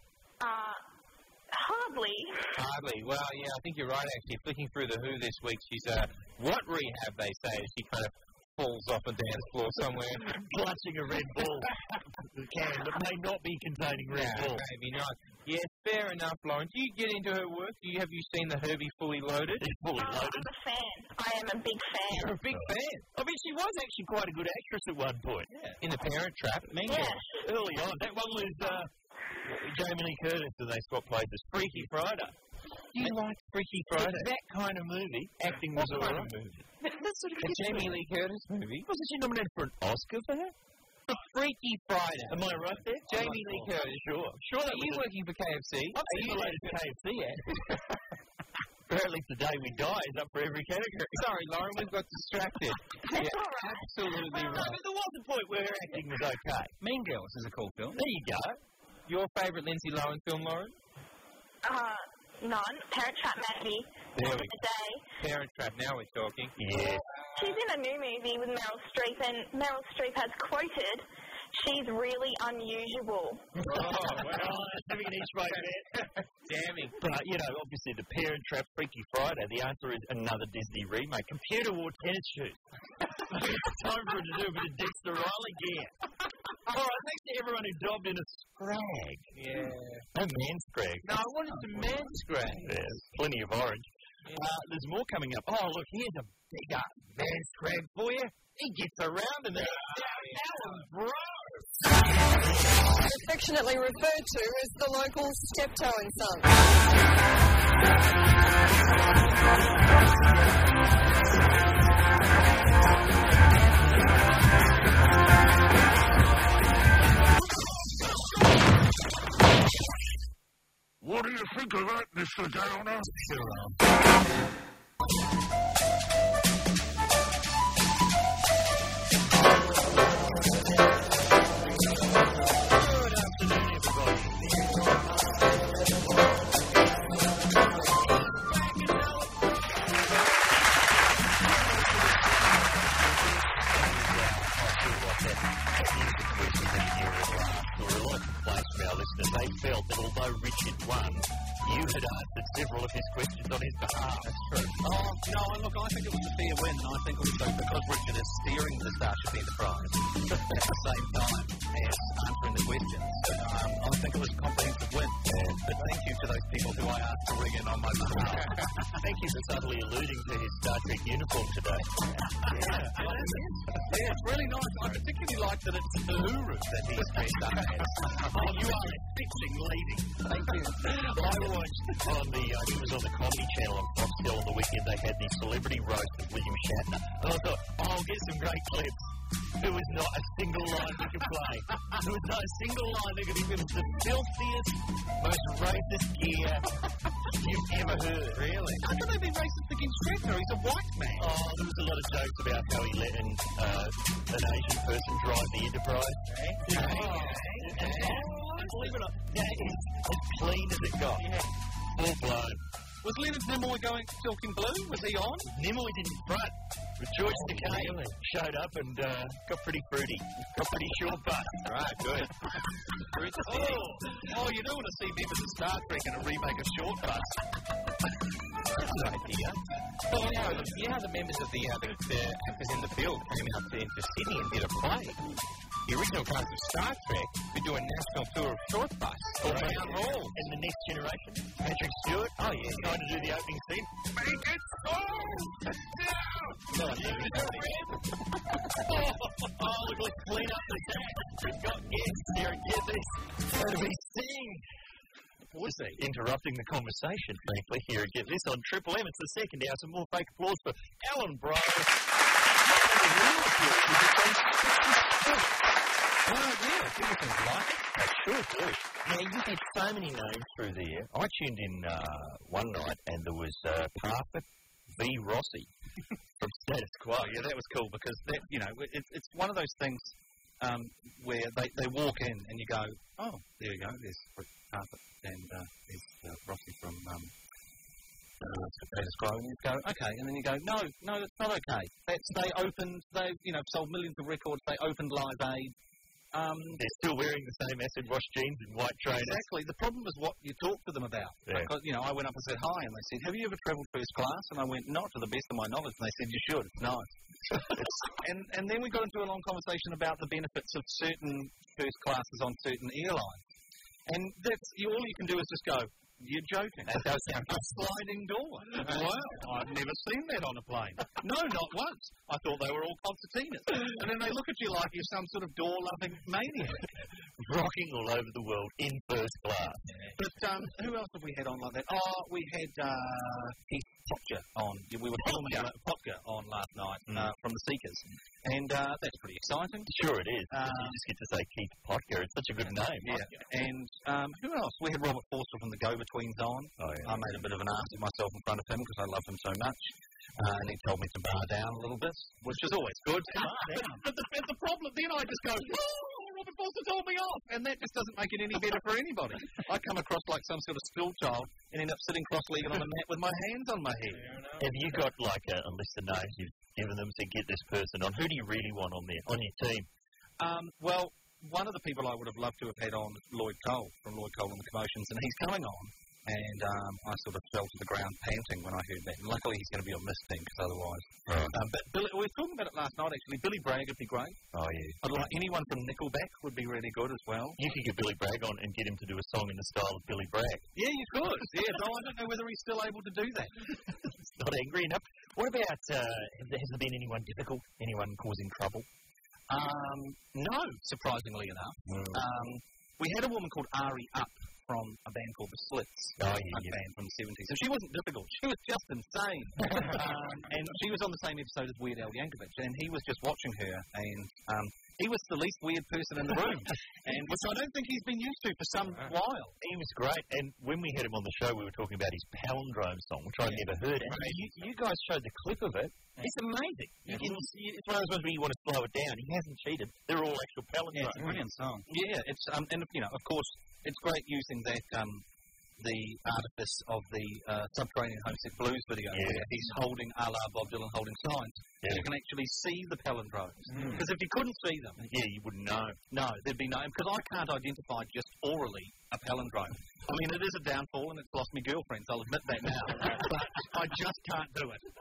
Hardly. Hardly. Well, yeah, I think you're right, actually. Flicking through the Who this week, she's, what rehab, they say, she kind of falls off a dance floor somewhere. Clutching a Red Bull. The can that may not be containing Red Bull. Maybe not. Yes, fair enough, Lauren. Do you get into her work? Have you seen the Herbie Fully Loaded? Fully Loaded. I'm a fan. I am a big fan. You're a big fan. I mean, she was actually quite a good actress at one point. Yeah. In The Parent Trap. Early on. That one was Jamie Lee Curtis, and they swapped places. Freaky Friday. Do you like Freaky Friday? That kind of movie. Acting was all right. That's sort of a Jamie Lee Curtis movie. Wasn't she nominated for an Oscar for that? The Freaky Friday. Am I right there? Jamie Lee Curtis. Sure. Are you working for KFC? Are you related to KFC yet? Apparently today we die is up for every category. Sorry, Lauren, we've got distracted. Yeah, absolutely right. But there was a point where her acting was okay. Mean Girls is a cool film. There you go. Your favourite Lindsay Lohan film, Lauren? None. Parent Trap Maggie. There we go. Day. Parent Trap, now we're talking. Yeah. She's in a new movie with Meryl Streep, and Meryl Streep has quoted, "She's really unusual." Oh, well, having an each right there. Damning. But, obviously the Parent Trap Freaky Friday, the answer is another Disney remake. Computer wore tennis shoes. It's time for her to do a bit of Dexter Riley gear. All right, thanks to everyone who dobbed in a scrag. Yeah. No man scrag. No, I wanted some man scrag. There's plenty of orange. Yeah. There's more coming up. Oh, look, here's a bigger man scrag for you. He gets around in there. Bro. Affectionately referred to as the local Steptoe and Son. What do you think of that, Mr. Downer? Good afternoon, everybody. They felt that although Richard won, you had answered several of his questions on his behalf. That's true. Oh, no, look, I think it was a fair win, and I think also because Richard is steering the Starship Enterprise at the same time as answering the questions. I think it was a comprehensive win. But thank you to those people who I asked to ring in on my behalf. Thank you for subtly alluding to his Star Trek uniform today. Yeah, it's really nice. I particularly like that it's the Uhuru that he's dressed up as. Oh, you are a fixing lady. Thank you. I watched on the, I think it was on the Comedy Channel on Foxtel on the weekend, they had the celebrity roast of William Shatner. And I thought, I'll get some great clips There was not a single line we could play. There was not a single line that could be given the filthiest, most racist gear you've ever heard. Really? How can they be racist against Shrek? He's a white man. Oh, there was a lot of jokes about how he let an Asian person drive the Enterprise. Believe it or not, that is as clean as it got. Yeah. Full blown. Was Leonard Nimoy talking blue? Was he on? Nimoy didn't front. But George Takei showed up and got pretty fruity. Got pretty short butt. Right, good. You don't want to see members of Star Trek in a remake of Short Bus. That's an idea. Well, you know the members of the actors in the field came out into Sydney and did a play. The original cast of Star Trek would do a national tour of Short Bus. Around Hall. And the Next Generation. Patrick Stewart. Oh, yeah. Trying to do the opening scene. Make it so! Look, let's clean up the deck. We've got guests here and get this. How do we sing? Was he interrupting the conversation, frankly, here at Get This on Triple M? It's the second hour. Some more fake applause for Alan Bro. Give us some like it. I sure do. Now, you had so many names through there. I tuned in one night and there was Parfit V. Rossi from Status Quo. Yeah, that was cool because, it's one of those things where they walk in and you go, oh, there you go, there's Parfit and there's Rossi from Status Quo. And you go, okay, and then you go, no, that's not okay. They sold millions of records, they opened Live Aid. They're still wearing the same acid wash jeans and white trainers. Exactly. The problem is what you talk to them about. Yeah. Because, I went up and said hi, and they said, have you ever travelled first class? And I went, not to the best of my knowledge. And they said, you should. It's nice. and then we got into a long conversation about the benefits of certain first classes on certain airlines. And all you can do is just go, you're joking. That does sound a sliding door. Wow, I've never seen that on a plane. No, not once. I thought they were all concertinas. And then they look at you like you're some sort of door-loving maniac. Rocking all over the world in first class. But who else have we had on like that? Oh, we had Keith Potger on. We were filming Potger on last night from The Seekers. And that's pretty exciting. Sure it is. You just get to say Keith Potger. It's such a good name. Yeah. And who else? We had Robert Forster from the Go-Betweens on. Oh, yeah. I made a bit of an ass of myself in front of him because I loved him so much. And he told me to bar down a little bit, which is always good. But the problem, then I just go, Robert Forster told me off. And that just doesn't make it any better for anybody. I come across like some sort of school child and end up sitting cross-legged on a mat with my hands on my head. Have you got like a list of names you've given them to get this person on? Who do you really want on there, on your team? Well, one of the people I would have loved to have had on Lloyd Cole from Lloyd Cole and the Commotions, and he's coming on. And I sort of fell to the ground panting when I heard that. And luckily, he's going to be on this team because otherwise. But Billy, we were talking about it last night, actually. Billy Bragg would be great. Oh, yeah. I'd like anyone from Nickelback would be really good as well. You could get Billy Bragg on and get him to do a song in the style of Billy Bragg. Yeah, you could. Yeah, though I don't know whether he's still able to do that. It's not angry enough. What about, has there been anyone difficult? Anyone causing trouble? No, surprisingly enough. We had a woman called Ari Up from a band called The Slits, a band from the 70s. And she wasn't difficult. She was just insane. And she was on the same episode as Weird Al Yankovic. And he was just watching her. And he was the least weird person in the room. And which I don't think he's been used to for some while. He was great. And when we had him on the show, we were talking about his Palindrome song, which I'd never heard. And you guys showed the clip of it. It's amazing. It's one of those ones where you want to slow it down. He hasn't cheated. They're all actual palindromes. Yeah, it's a brilliant song. Yeah, it's and of course, it's great using that the artifice of the Subterranean Homesick Blues video where he's holding, a la Bob Dylan holding signs. Yeah. You can actually see the palindromes. Because if you couldn't see them... Yeah, you wouldn't know. No, there'd be no... Because I can't identify just orally a palindrome. I mean, it is a downfall and it's lost me girlfriends, I'll admit that now. But I just can't do it.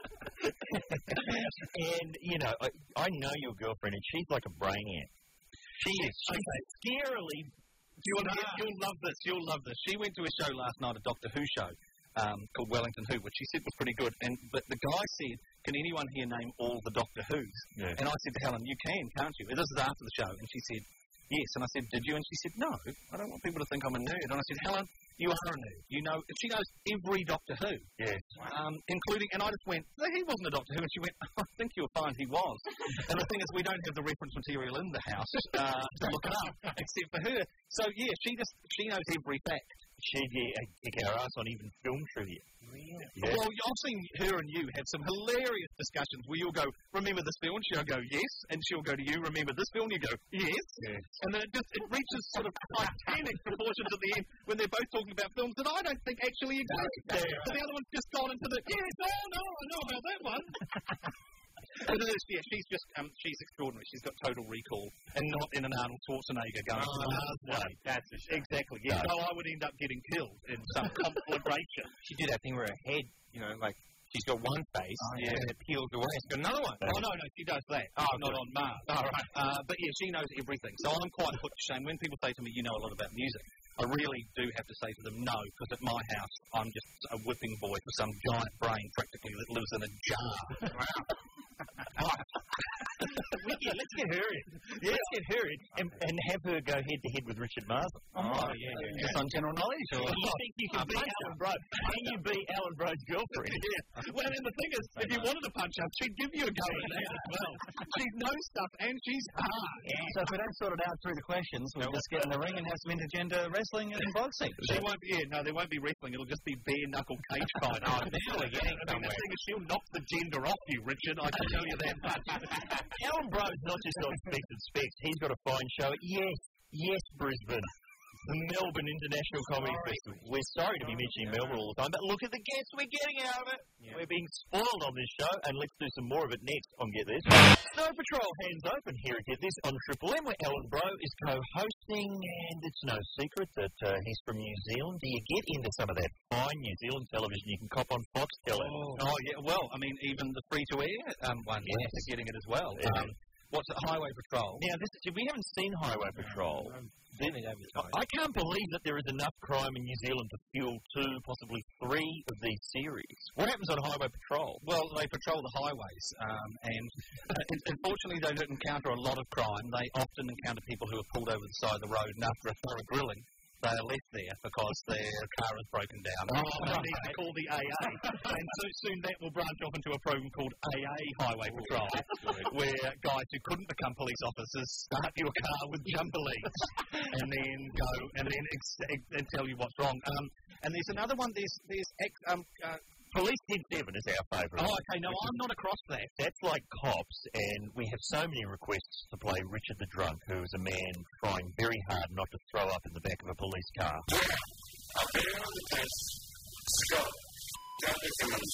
And, I know your girlfriend and she's like a brainiac. She is. She's scarily... You'll love this. You'll love this. She went to a show last night, a Doctor Who show, called Wellington Who, which she said was pretty good. But the guy said, can anyone here name all the Doctor Whos? Yeah. And I said to Helen, you can't you? And this is after the show. And she said, yes. And I said, did you? And she said, no, I don't want people to think I'm a nerd. And I said, Helen, you are a nerd. You know, she knows every Doctor Who. Yes. Including, and I just went, no, he wasn't a Doctor Who. And she went, I think you'll find he was. And the thing is, we don't have the reference material in the house to look it up, except for her. So, yeah, she knows every fact. She'd kick our ass on even film trivia. Really? Yeah. Well, I've seen her and you have some hilarious discussions where you'll go, remember this film? She'll go, yes. And she'll go to you, remember this film? You go, yes. And then it reaches sort of titanic proportions at the end when they're both talking about films that I don't think actually exist. So the other one's just gone into the, yes, no, I know about that one. But it is, yeah, she's extraordinary. She's got total recall, and not in an Arnold Schwarzenegger going to Mars way. That's exactly, yeah. So I would end up getting killed in some conflagration. She did that thing where her head, you know, like, she's got one face, and it peels away. She's got another one. Oh, no, she does that. Oh, not on Mars. Oh, right. But yeah, she knows everything. So I'm quite put to shame. When people say to me, you know a lot about music, I really do have to say to them, no, because at my house, I'm just a whipping boy for some giant brain, practically, that lives in a jar. Let's get her in. Yeah, let's get her in and have her go head-to-head with Richard Marsden. Oh, yeah. Just on general knowledge? Or? You think you can beat Alan Brode? Can you beat Alan Brode's girlfriend? Yeah. Well, and the thing is, if you wanted to punch her, she'd give you a go at that as well. She knows stuff, and she's hard. Yeah. So if we don't sort it out through the questions, we'll just get in the ring and have some intergender wrestling and boxing. There won't be wrestling. It'll just be bare-knuckle cage fight. Oh, definitely getting somewhere. The thing is, she'll knock the gender off you, Richard. I can tell you that much. Alan Brode's not just on Specs and Specs. He's got a fine show. Yes, Brisbane. The Melbourne International Comedy Festival. We're sorry to be mentioning Melbourne all the time, but look at the guests we're getting out of it. Yeah. We're being spoiled on this show, and let's do some more of it next on Get This. Snow Patrol Hands Open here at Get This on Triple M, where Alan Brode is co-hosting, and it's no secret that he's from New Zealand. Do you get into some of that fine New Zealand television you can cop on Foxtel? Oh, yeah. Well, I mean, even the free-to-air one, yes, getting it as well. Yeah. What's it, Highway Patrol? Now, we haven't seen Highway Patrol. I can't believe that there is enough crime in New Zealand to fuel 2, possibly 3 of these series. What happens on Highway Patrol? Well, they patrol the highways, and unfortunately they don't encounter a lot of crime. They often encounter people who are pulled over the side of the road, and after a thorough grilling, they are left there because their car is broken down. They need to call the AA. And soon that will branch off into a program called AA Highway Patrol, where guys who couldn't become police officers start your car with jumper leads and then go and tell you what's wrong. And there's another one. There's Police 10-7 is our favourite. Oh, okay. No, I'm not across that. That's like Cops, and we have so many requests to play Richard the Drunk, who is a man trying very hard not to throw up in the back of a police car. I've been on the test, Scott, Capricorns,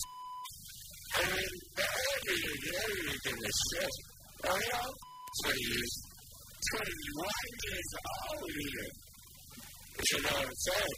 and the early in the set. I am 20 years, 21 years old here. But you know what I'm saying?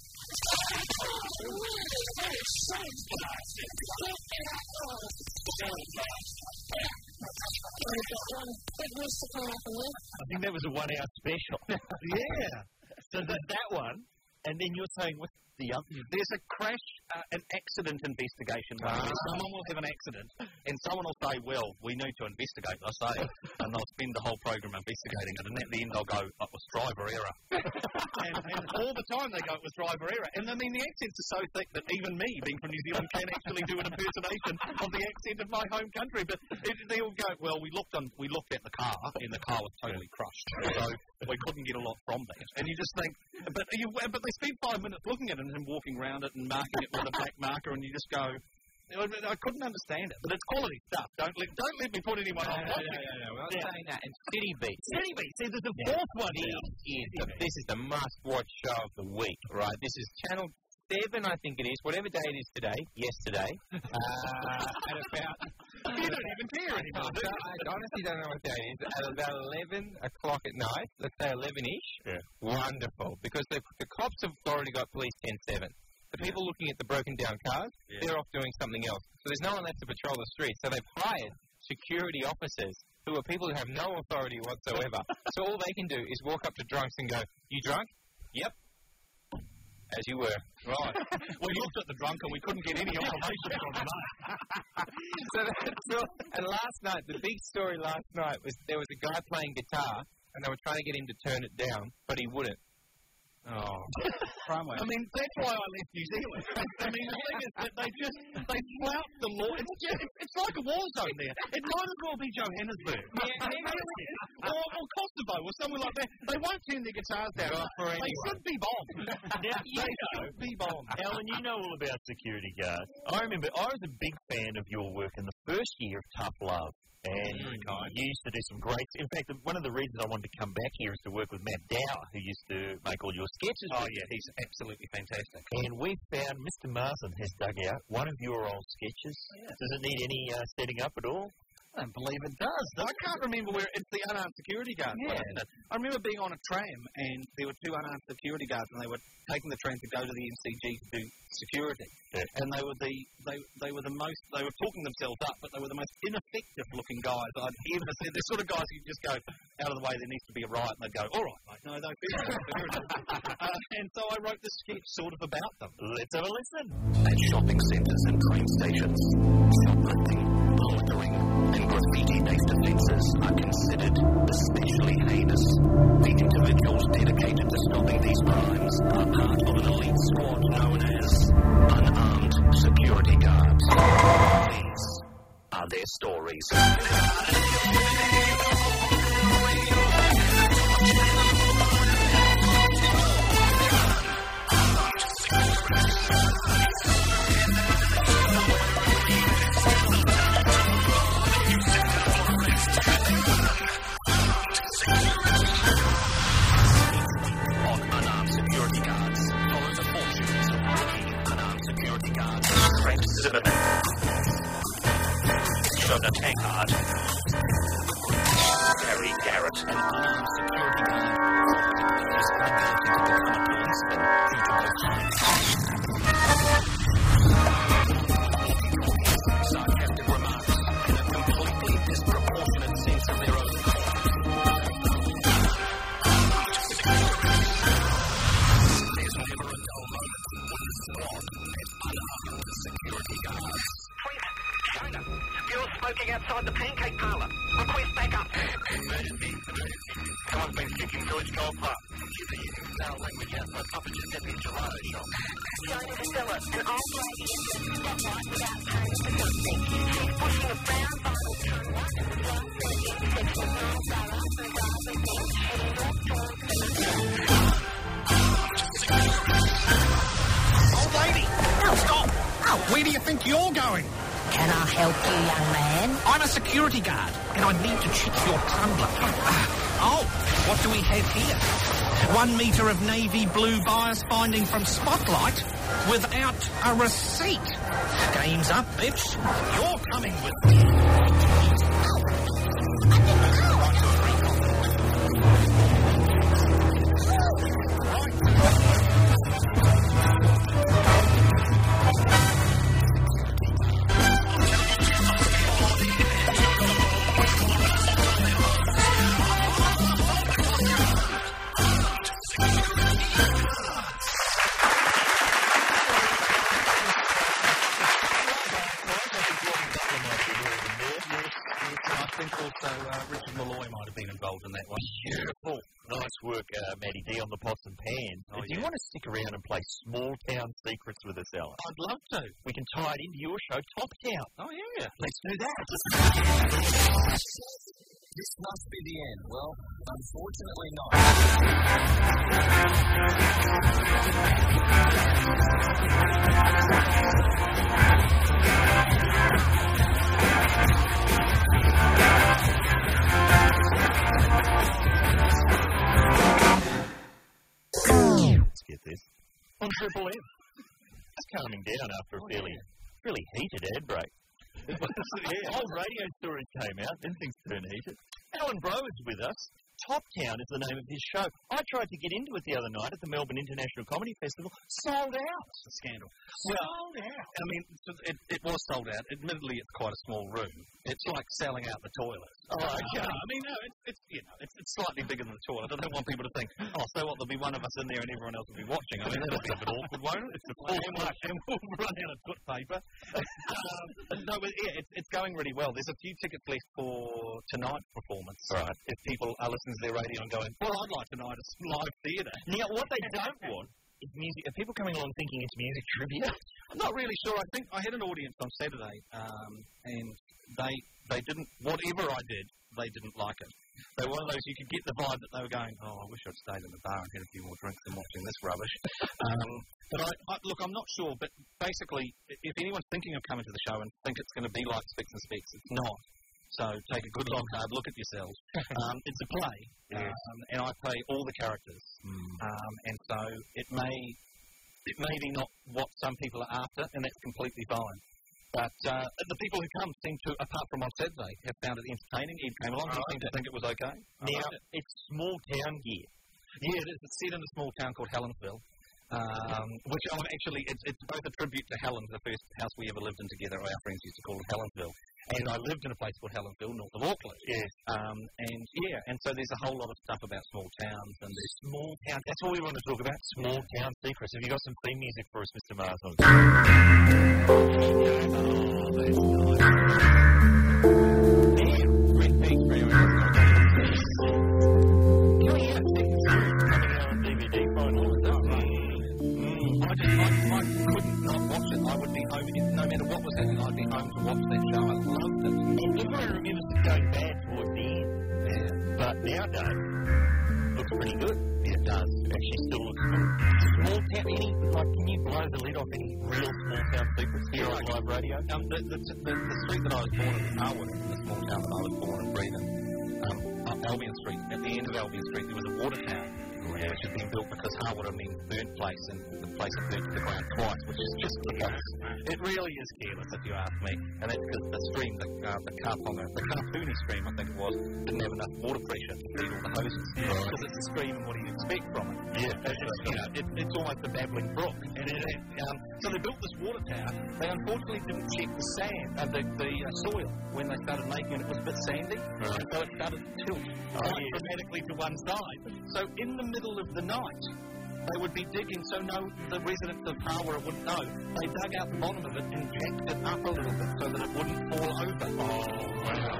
I think that was a 1-hour special. Yeah. So there's that one, and then you're saying what's the other? There's a crash, an accident investigation. Someone will have an accident, and someone will say, well, we need to investigate, I say, and they'll spend the whole program investigating it, and at the end they'll go, it was driver error. and all the time they go, it was driver error. And I mean, the accents are so thick that even me, being from New Zealand, can actually do an impersonation of the accent of my home country. But they'll go, well, we looked at the car, and the car was totally crushed. So we couldn't get a lot from that. And you just think, but they spend 5 minutes looking at it and walking around it and marking it with a black marker, and you just go, I couldn't understand it. But it's quality stuff. Don't let me put anyone on. Well, I'm saying that. And City Beats. City Beats. See, there's a fourth one here. This is the must-watch show of the week, right? This is Channel 7, I think it is. Whatever day it is today. Yesterday. At about... You don't even care anymore. I honestly don't know what day it is. At about 11 o'clock at night, let's say 11-ish. Yeah. Wonderful. Because the cops have already got police 10-7. The people looking at the broken down cars, they're off doing something else. So there's no one left to patrol the streets. So they've hired security officers who are people who have no authority whatsoever. So all they can do is walk up to drunks and go, you drunk? Yep. As you were. Right. We looked at the drunk and we couldn't get any information from him. So that's all. And last night, the big story last night was there was a guy playing guitar and they were trying to get him to turn it down, but he wouldn't. Oh. I mean, that's why I left New Zealand. I mean, the thing is that they flout the law. It's like a war zone there. It might as well be Johannesburg. Or Kosovo, or somewhere like that. They won't turn their guitars down. They should be bombed. They should be bombed. Alan, you know all about security guards. I remember I was a big fan of your work in the first year of Tough Love. And you used to do some great... In fact, one of the reasons I wanted to come back here is to work with Matt Dower, who used to make all your sketches. Oh, yeah, he's absolutely fantastic. And we found Mr. Marsden has dug out one of your old sketches. Yeah. Does it need any setting up at all? I don't believe it does. I can't remember where it's the unarmed security guards. Yeah. I remember being on a tram and there were two unarmed security guards and they were taking the tram to go to the MCG to do security. Yeah. And they were talking themselves up, but they were the most ineffective looking guys I'd ever seen. They're sort of guys you just go out of the way, there needs to be a riot, and they'd go, all right, mate, no, and so I wrote this sketch sort of about them. Let's have a listen. At shopping centres and train stations, shoplifting, loitering, and graffiti-based offences are considered especially heinous. The individuals dedicated to stopping these crimes are part of an elite squad known as unarmed security guards. These are their stories. Shona Tankard, Gary Garrett, an unarmed security guard, is about to become a policeman due to both sarcastic remarks and a completely disproportionate sense of their own. There's never a dull moment when you squad at unarmed security guards. You're smoking outside the pancake parlour. Request backup. Someone's been kicking Village Gold Park. She's using foul language outside Papa Giuseppe's gelato shop. Showing the seller an old lady into the spotlight without paying for something. She's pushing a brown vinyl camera in the glass 13 section of Mount Zara for a garden bench heading north towards the Old lady! No, stop! Oh, where do you think you're going? Can I help you, young man? I'm a security guard, and I need to check your tumbler. Oh, what do we have here? 1 metre of navy blue bias finding from Spotlight without a receipt. Game's up, bitch. You're coming with me. Matty D on the pots and pans. Do you want to stick around and play Small Town Secrets with us, Alan? I'd love to. We can tie it into your show, Top Town. Oh, yeah. Let's do that. This must be the end. Well, unfortunately Let's get this. On Triple M. It's calming down after a fairly heated ad break. Old radio stories came out, then things turned heated. Alan Bro is with us. Top Town is the name of his show. I tried to get into it the other night at the Melbourne International Comedy Festival. Sold out. It's a scandal. Sold out. I mean, it was sold out. Admittedly, it's quite a small room. It's like selling out the toilet. Oh, okay. I mean, no, it's slightly bigger than the toilet. I don't want people to think, oh, so what, there'll be one of us in there and everyone else will be watching. I mean, that'll be a bit awkward, won't it? It's a full and we'll run out of toilet paper. No, but yeah, it's going really well. There's a few tickets left for tonight's performance. Right. If people are listening listen to their radio and going, well, I'd like tonight a live theatre. Now, what they don't want is music. Are people coming along thinking it's music trivia? I'm not really sure. I think I had an audience on Saturday, and they didn't, whatever I did, they didn't like it. They were one of those, you could get the vibe that they were going, oh, I wish I'd stayed in the bar and had a few more drinks than watching this rubbish. But look, I'm not sure, but basically, if anyone's thinking of coming to the show and think it's going to be like Spicks and Specs, it's not. So take a good long hard look at yourselves. It's a play, and I play all the characters. And so it may be not what some people are after, and that's completely fine. But the people who come seem to, apart from on Saturday, have found it entertaining. Eve came along, he seemed to think it was okay. Now, it's small town gear. Yeah, it's set in a small town called Helensville, which actually, it's both a tribute to Helen, the first house we ever lived in together. Our friends used to call it Helensville. And I lived in a place called Helensville, north of Auckland. Yes. And so there's a whole lot of stuff about small towns. And there's small towns. That's what we want to talk about, small town secrets. Have you got some theme music for us, Mr. Marsden? Oh, that's nice. Red Peaks for everyone. Coming out on DVD finally. I couldn't not watch it. I would be home, no matter what was happening, I'd be home to watch that show. I loved it. And everyone remembers it going bad towards the end. Yeah. But nowadays, looks pretty good. It does. Actually still looks good. Small town, can you blow the lid off any real small town secrets here on live radio? The street that I was born in, Harwood, the small town that I was born and bred in, Albion Street, at the end of Albion Street, there was a water tower. Which had been built because Harwood means burnt place, and the place had burnt to the ground twice, which is just careless. It really is careless, if you ask me. And that's because the stream, the Kapuni stream, I think it was, didn't have enough water pressure to feed all the hoses. Because it's a stream, and what do you expect from it? It's almost a babbling brook. So they built this water tower. They unfortunately didn't check the sand, the soil, when they started making it. It was a bit sandy, and so it started to tilt dramatically to one side. So in the middle of the night, they would be digging, so the residents of Harwood wouldn't know. They dug out the bottom of it and jacked it up a little bit so that it wouldn't fall over. Oh, wow.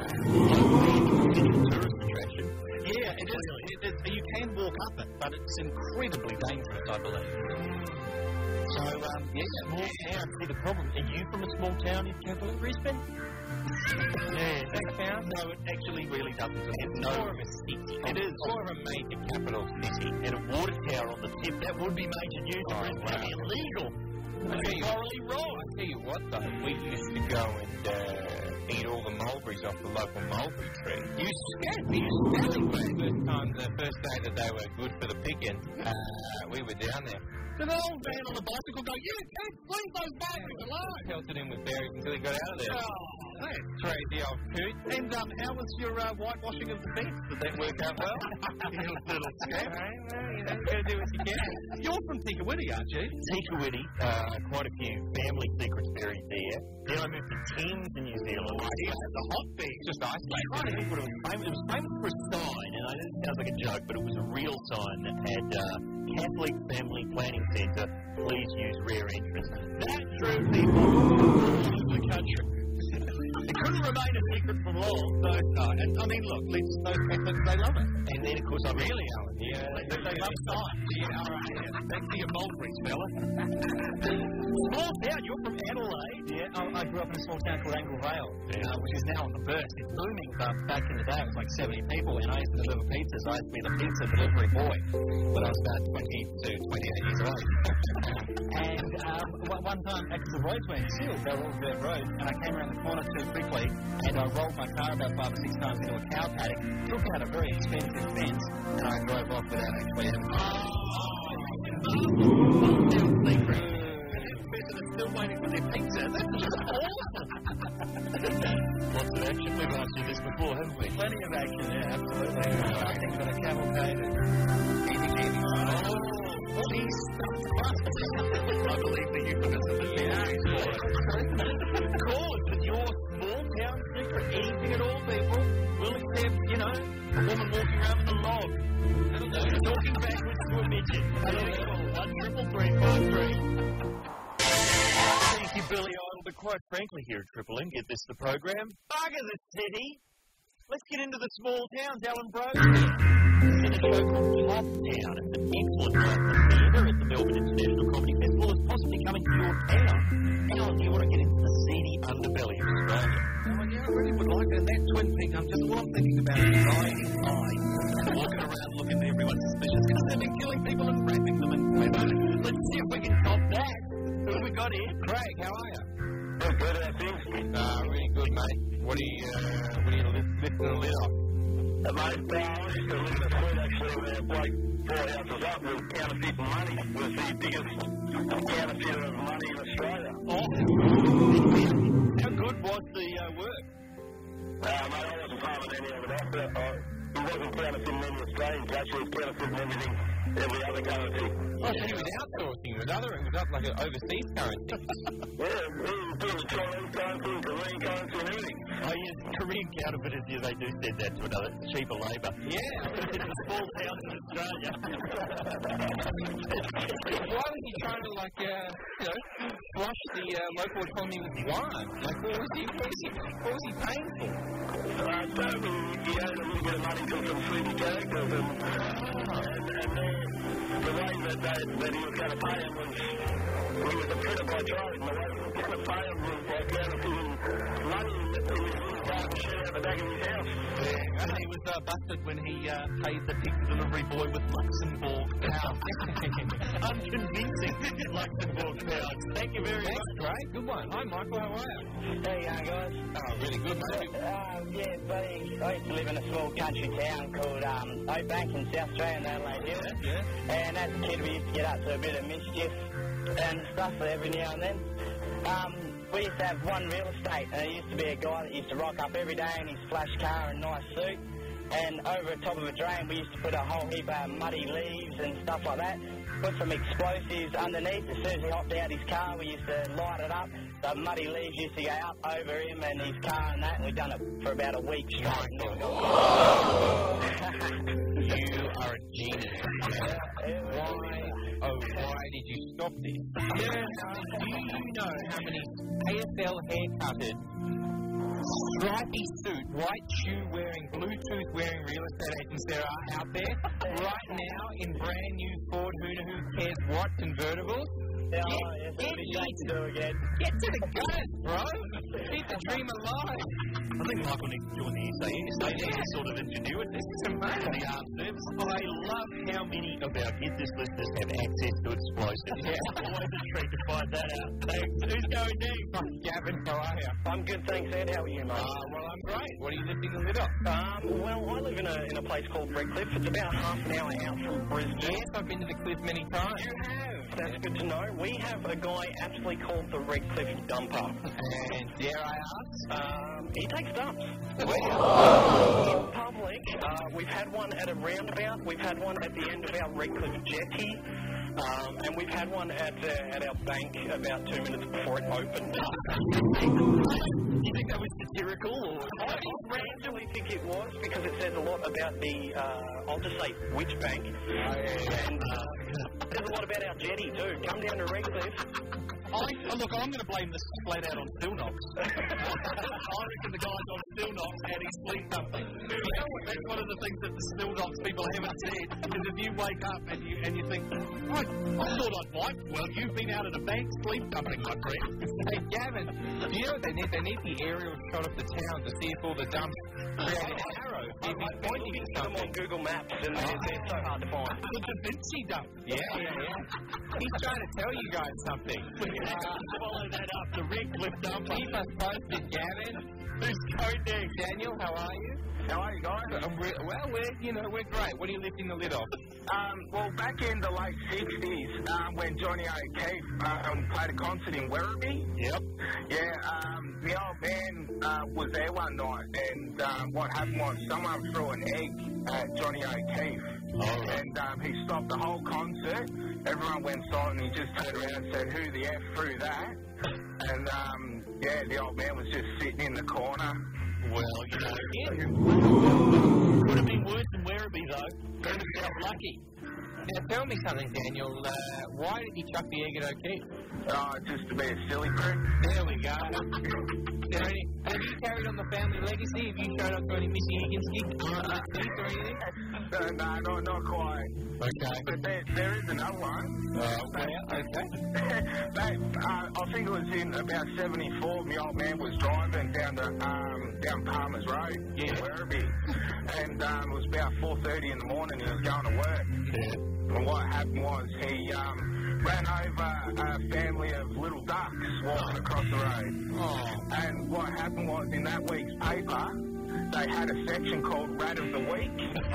Tourist attraction. Yeah, it is. You can walk up it, but it's incredibly dangerous, I believe. So, small town. See, the problem, are you from a small town in Capital Brisbane? Yeah, that counts? No, it actually really doesn't. It's more of a city. It is more of a major capital city. And a water tower on the tip, that would be major news. It's going to be illegal. It's morally wrong. I tell you what, though, we used to go and eat all the mulberries off the local mulberry tree. You scared me. The first day that they were good for the picking, we were down there. An old man on a bicycle going, you can't leave those batteries alone. Pelted him with berries until he got out of there. Oh, that's crazy old coot. And how was your whitewashing of the fence? Did that work out well? You little scamp. You got to do what you can. You're from Tikawiti, aren't you? Tikawiti, quite a few family secrets buried there. Then I moved to Cairns in New Zealand. The hot thing. Just isolated. I think what it was famous. It was famous for a sign, and I know it sounds like a joke, but it was a real sign that had Catholic Family Planning Centre, please use rear entrance. That's true, people. The country. It couldn't remain a secret for long. And I mean, look, those Catholics, they love it. And then, of course, I really Alan. Yeah, they love signs. Yeah, all right. Yeah. Back to your mulberries, fella. Small town. You're from Adelaide. Yeah, I grew up in a small town called Angle Vale, which is now on the burst. It's booming, but back in the day, it was like 70 people, and I used to deliver pizzas. I used to be the pizza delivery boy when I was about 20 to 28 years old. And one time, because the roads weren't sealed, they were all dirt roads, and I came around the corner too quickly, and I rolled my car about 5 or 6 times into a cow paddock, took out a very expensive fence, and I drove off without actually having secret. Still waiting for their pizza. That's just awesome. Lots of action. We've asked you this before, haven't we? Plenty of action, yeah, absolutely. Nothing but a cavalcade. Easy. Please I believe the euphemism is Of course, with your small town secret, anything at all, people, we'll accept, a woman walking around with a log. Talking backwards to a midget. 1-333-53. Thank you, Billy Idol, but quite frankly here at Triple M, get this the program. Bugger the city. Let's get into the small towns. Alan Brody is in a show called Top Town. It's an excellent theatre at the Melbourne International Comedy Festival. It's possibly coming to your town. Alan, you want to get into the seedy underbelly of Australia? Oh, yeah, I really would like that. That Twin Peaks, I'm just all I'm thinking about is dying inside. Walking around looking at everyone suspicious because they've been killing people and raping them and let's see if we can top that. Who have we got here? Craig, how are you? Good, good, I think. Really good, mate. What are you lifting the lid off? Mate, I was just looking at food actually where Blake 4 houses up with counterfeit money was the biggest counterfeiter of money in Australia. How good was the work? Mate, I wasn't part of any of it. He wasn't counterfeiting any Australians, actually he was counterfeiting everything, every other currency. Oh, so he was outsourcing. It was up like an overseas currency. Yeah, he was doing the Chinese currency, Korean currency and everything. Oh, yes, Korean counterfeiters, yeah, they do send that to another cheaper labour. Yeah. In the small towns in Australia. Why was he trying to, flush the local economy with yuan? Like, what was he paying for? Certainly, he owed a little bit of money to some sleepy characters, and the way that he was going to pay him was, he was a printer by trade, and the way he was going to pay him was by counterfeiting money that he was going to share out the back of his house. Yeah, and he was busted when he paid the pizza delivery boy with Luxembourg pounds. Unconvincing Luxembourg pounds. Thank you very much. Great, good one. Hi, Michael, how are you? How you going, guys? Oh, really good, mate. Yeah, buddy, I used to live in a small country town called Oakbank in South Australia in Adelaide Hills. Yeah. And as a kid, we used to get up to a bit of mischief and stuff every now and then. We used to have one real estate, and there used to be a guy that used to rock up every day in his flash car and nice suit. And over the top of a drain, we used to put a whole heap of muddy leaves and stuff like that. Put some explosives underneath. As soon as he hopped out his car, we used to light it up. The muddy leaves used to go up over him and his car and that, and we'd done it for about a week straight. You are a genius. Why did you stop this? Do you know how many AFL haircutted, stripy suit, white shoe wearing, Bluetooth wearing real estate agents there are out there right now in brand new Ford Who Cares What convertibles? Yeah, it's to do again. Get to the guns, bro. Keep the dream alive. I think Michael needs to join the SA sort of ingenuity. This is amazing. The armed service. I love how many of our business listeners have access to explosives. Yeah. Always intrigued to find that out. Thanks. Who's going next? Gavin, how are you? I'm good, thanks, Ed. How are you, mate? Well, I'm great. What are you lifting the lid off? Well, I live in a place called Redcliffe. It's about half an hour out from Brisbane. Yes, I've been to the cliff many times. You have. That's good to know. We have a guy actually called the Redcliffe Dumper. And dare I ask? He takes dumps. In public, we've had one at a roundabout, we've had one at the end of our Redcliffe jetty, and we've had one at our bank about 2 minutes before it opened. Do you think that was satirical? Or? I randomly think it was, because it says a lot about the, I'll just say, which bank. And there's a lot about our jetty too. Come down to Redcliffe. Look, I'm going to blame this flat out on Still Knocks. I reckon the guys on Still Knocks had his sleep dumping. That's one of the things that the Still Knocks people haven't said, is if you wake up and you think, I thought I'd wipe. Well, you've been out at a bank sleep dumping, my friend. Hey, Gavin, do you know what they need? They need the aerial shot of the town to see if all the dumps create an arrow. If he's pointing at them on Google Maps, and they're so hard to find. The Da Vinci dump. Yeah. He's trying to tell you guys something. Follow that up, the Redcliffe dump. Keep us posted, Gavin. Who's going next? Daniel, how are you? How are you guys? We're great. What are you lifting the lid off? Well, back in the late 60s, when Johnny O'Keefe played a concert in Werribee. Yep. Yeah, the old man was there one night, and what happened was someone threw an egg at Johnny O'Keefe. Oh, right. And he stopped the whole concert. Everyone went silent, and he just turned around and said, "Who the F threw that?" And, the old man was just sitting in the corner. Well, could have been worse than Werribee, though. Turned himself lucky. Now, tell me something, Daniel. Why did he chuck the egg at O'Keefe? Just to be a silly prick. There we go. Have you carried on the family legacy? Have you showed up to any Missy Higgins gigs or anything? No, not quite. Okay. But there is another one. Okay. I think it was in about 74. My old man was driving down Palmer's Road in Werribee, and it was about 4:30 in the morning. He was going to work. Yeah. And what happened was he ran over a family of little ducks walking across the road. Oh. And what happened was in that week's paper, they had a section called Rat of the Week.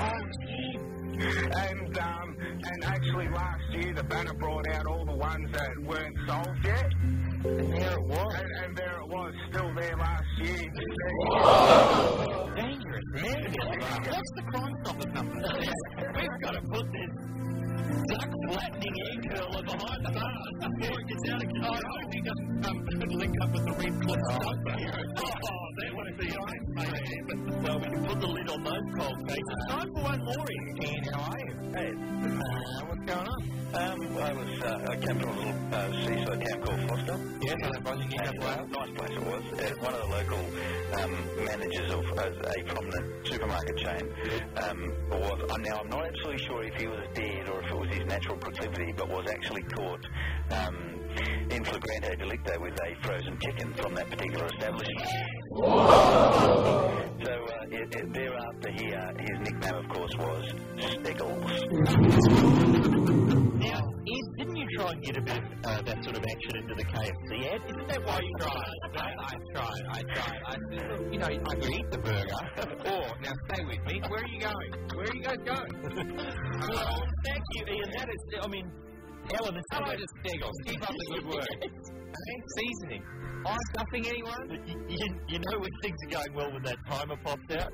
And actually last year the Banner brought out all the ones that weren't solved yet. And there it was. And there it was, still there last year. Whoa. Dangerous, man. What's the Crime Stoppers number? We've got to put this duck flattening egg curler behind the bars before it gets out of control. I hope he doesn't link up with the Red Cliff stuff. That would be nice. Well, we can put the lid on those cold cases. Time for one more here. Ian, how are you? Hey, what's going on? I came from a little seaside town called Foster. Yeah, in New South Wales. Nice place it was. One of the local managers of a prominent supermarket chain was, now I'm not absolutely sure if he was dead or if it was his natural proclivity, but was actually caught in flagrante delicto with a frozen chicken from that particular establishment. So thereafter, his nickname, of course, was Steggles. Now, Ed, didn't you try and get a bit of that sort of action into the KFC ad? Isn't that why you tried? I tried. I said, I could eat the burger. Or, now stay with me, where are you going? Where are you guys going? Well, thank you, Ian. That is, Ellen, it's how about just Steggles? Keep up the good work. Okay, seasoning. Eye stuffing, anyone? You know when things are going well when that timer pops out?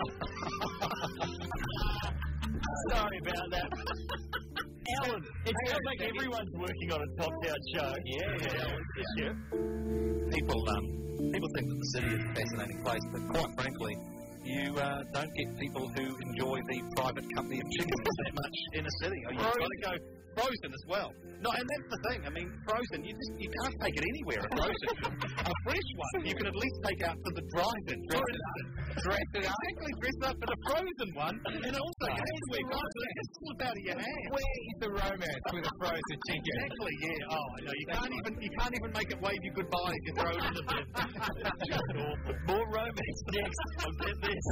Sorry about that. Alan, it feels like everyone's working on a top-down show. Yeah. People think that the city is a fascinating place, but quite frankly, you don't get people who enjoy the private company of chickens that much in a city. You've got to go frozen as well. No, and that's the thing. I mean, frozen, you can't take it anywhere, a frozen. A fresh one, you can at least take out to the drive-in, dress it up, dress up for the frozen one, and also your hands where guys just slip out of your hand. Where is the romance with a frozen chicken? Exactly, yeah. Oh, I know. You can't even make it wave you goodbye if you throw it in the bin. Just awful. More romance next. I'll get this.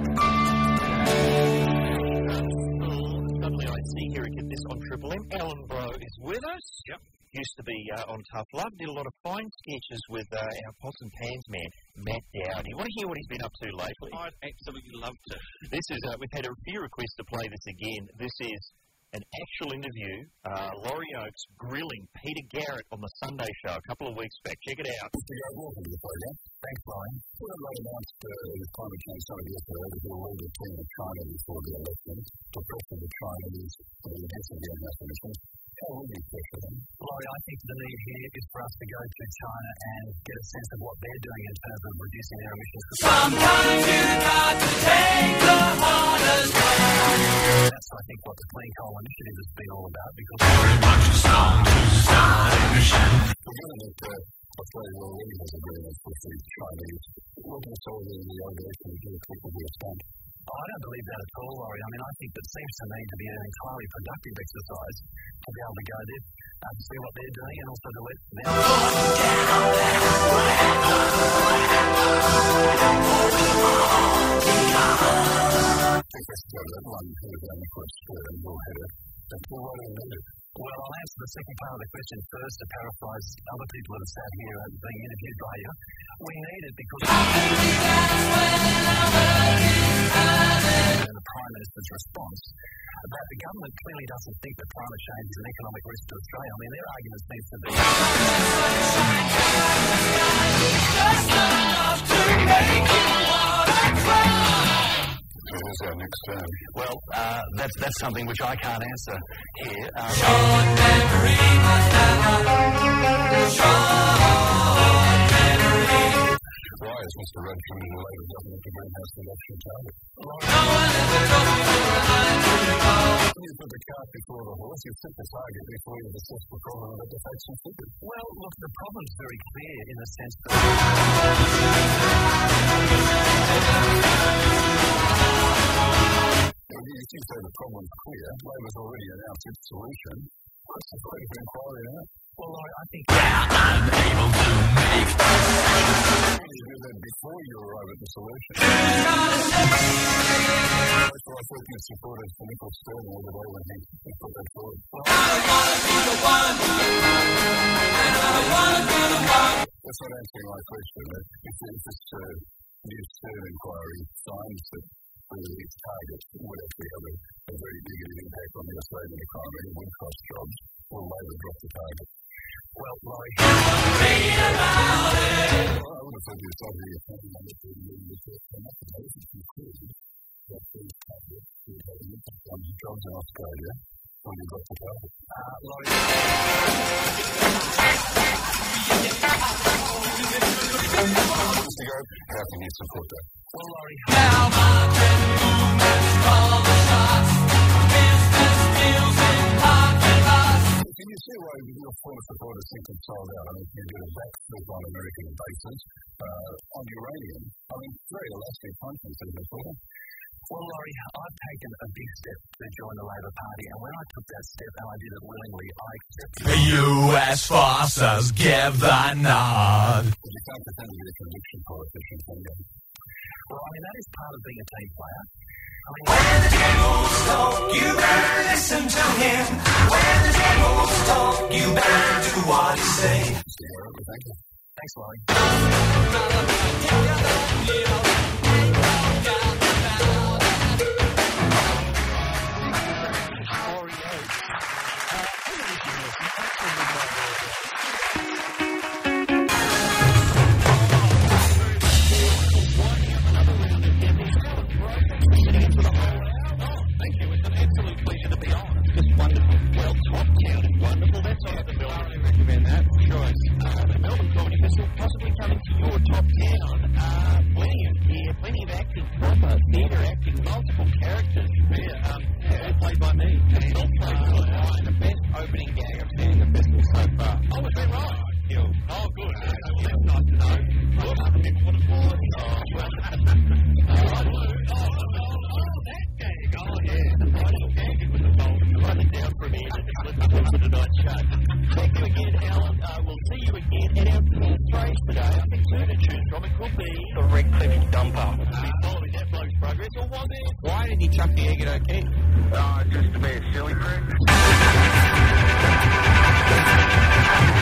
Suddenly I see here again this on Triple M. Alan Bro is with us. Yep. Used to be on Tough Love. Did a lot of fine sketches with our Pots and Pans man, Matt Dowd. You want to hear what he's been up to lately? I'd absolutely love to. This is, we've had a few requests to play this again. This is an actual interview. Laurie Oakes grilling Peter Garrett on the Sunday Show a couple of weeks back. Check it out. Welcome to the program. Thanks, Brian. What I announced is climate change summit yesterday that will lead the team of China before the elections to pressure the Chinese for the reduction of greenhouse emissions. How will you pressure them? Laurie, I think the need here is for us to go to China and get a sense of what they're doing in terms of reducing their emissions. Sometimes you got to take the hardest way. That's, I think, what the Clean Coal Initiative has been all about, because very much a song to start emission. Given that Australia already has agreements with the Chinese, what is all the obligation to give people who respond? I don't believe that at all, Laurie. I mean, I think that seems to me to be an entirely productive exercise to be able to go there, to see what they're doing, and also to let them Well, I'll answer the second part of the question first, to paraphrase other people that have sat here being interviewed by you. We need it because the Prime Minister's response that the government clearly doesn't think that climate change is an economic risk to Australia. I mean, their argument seems to be just enough to make you wanna cry. Who's our next term? Well, that's something which I can't answer here. Short memory must have a short memory. Why is Mr. Rudd coming to the Labor government to greenhouse reduction target? No one ever told me You put the cart before the horse, you set the target before you assess the problem that the facts and figures. Well, look, the problem's very clear in the sense that... If you say the problem's clear, Labor's already announced its solution. What's the point of inquiry now? Well, I think... I'm able to make You do that before you arrive at the solution. That's why I thought you supported Nicholas Stern the other day when he put that forward. I wanna be the one, and I wanna be the one. That's not answering my question. If this new Stern inquiry finds that its targets would actually have a very negative impact on the Australian economy, it would cost jobs, will Labor drop the target? Well, Laurie... Read about it! Well, I would have thought you were talking to your family members who would have concluded that the target would have an impact on jobs in Australia when you got the target. Laurie... Mr. Gove, how can you support that? Well, Laurie... Now market movements call the shots. Business deals in pocket lots. Can you see why your former supporters think it's sold out? I mean, you did a backflip on American bases, on uranium. I mean, very elastic functions, isn't it? Well, Laurie, I've taken a big step to join the Labor Party, and when I took that step, and I did it willingly, I accepted... The US forces give the nod. You can't pretend to be a conviction politician, can you? Well, I mean, that is part of being a team player. I mean, when the devils talk, you better listen to him. When the devils talk, you better do what he say. Thank you. Thanks, Laurie. Why did he chuck the egg at O'Keefe? Just to be a silly prick.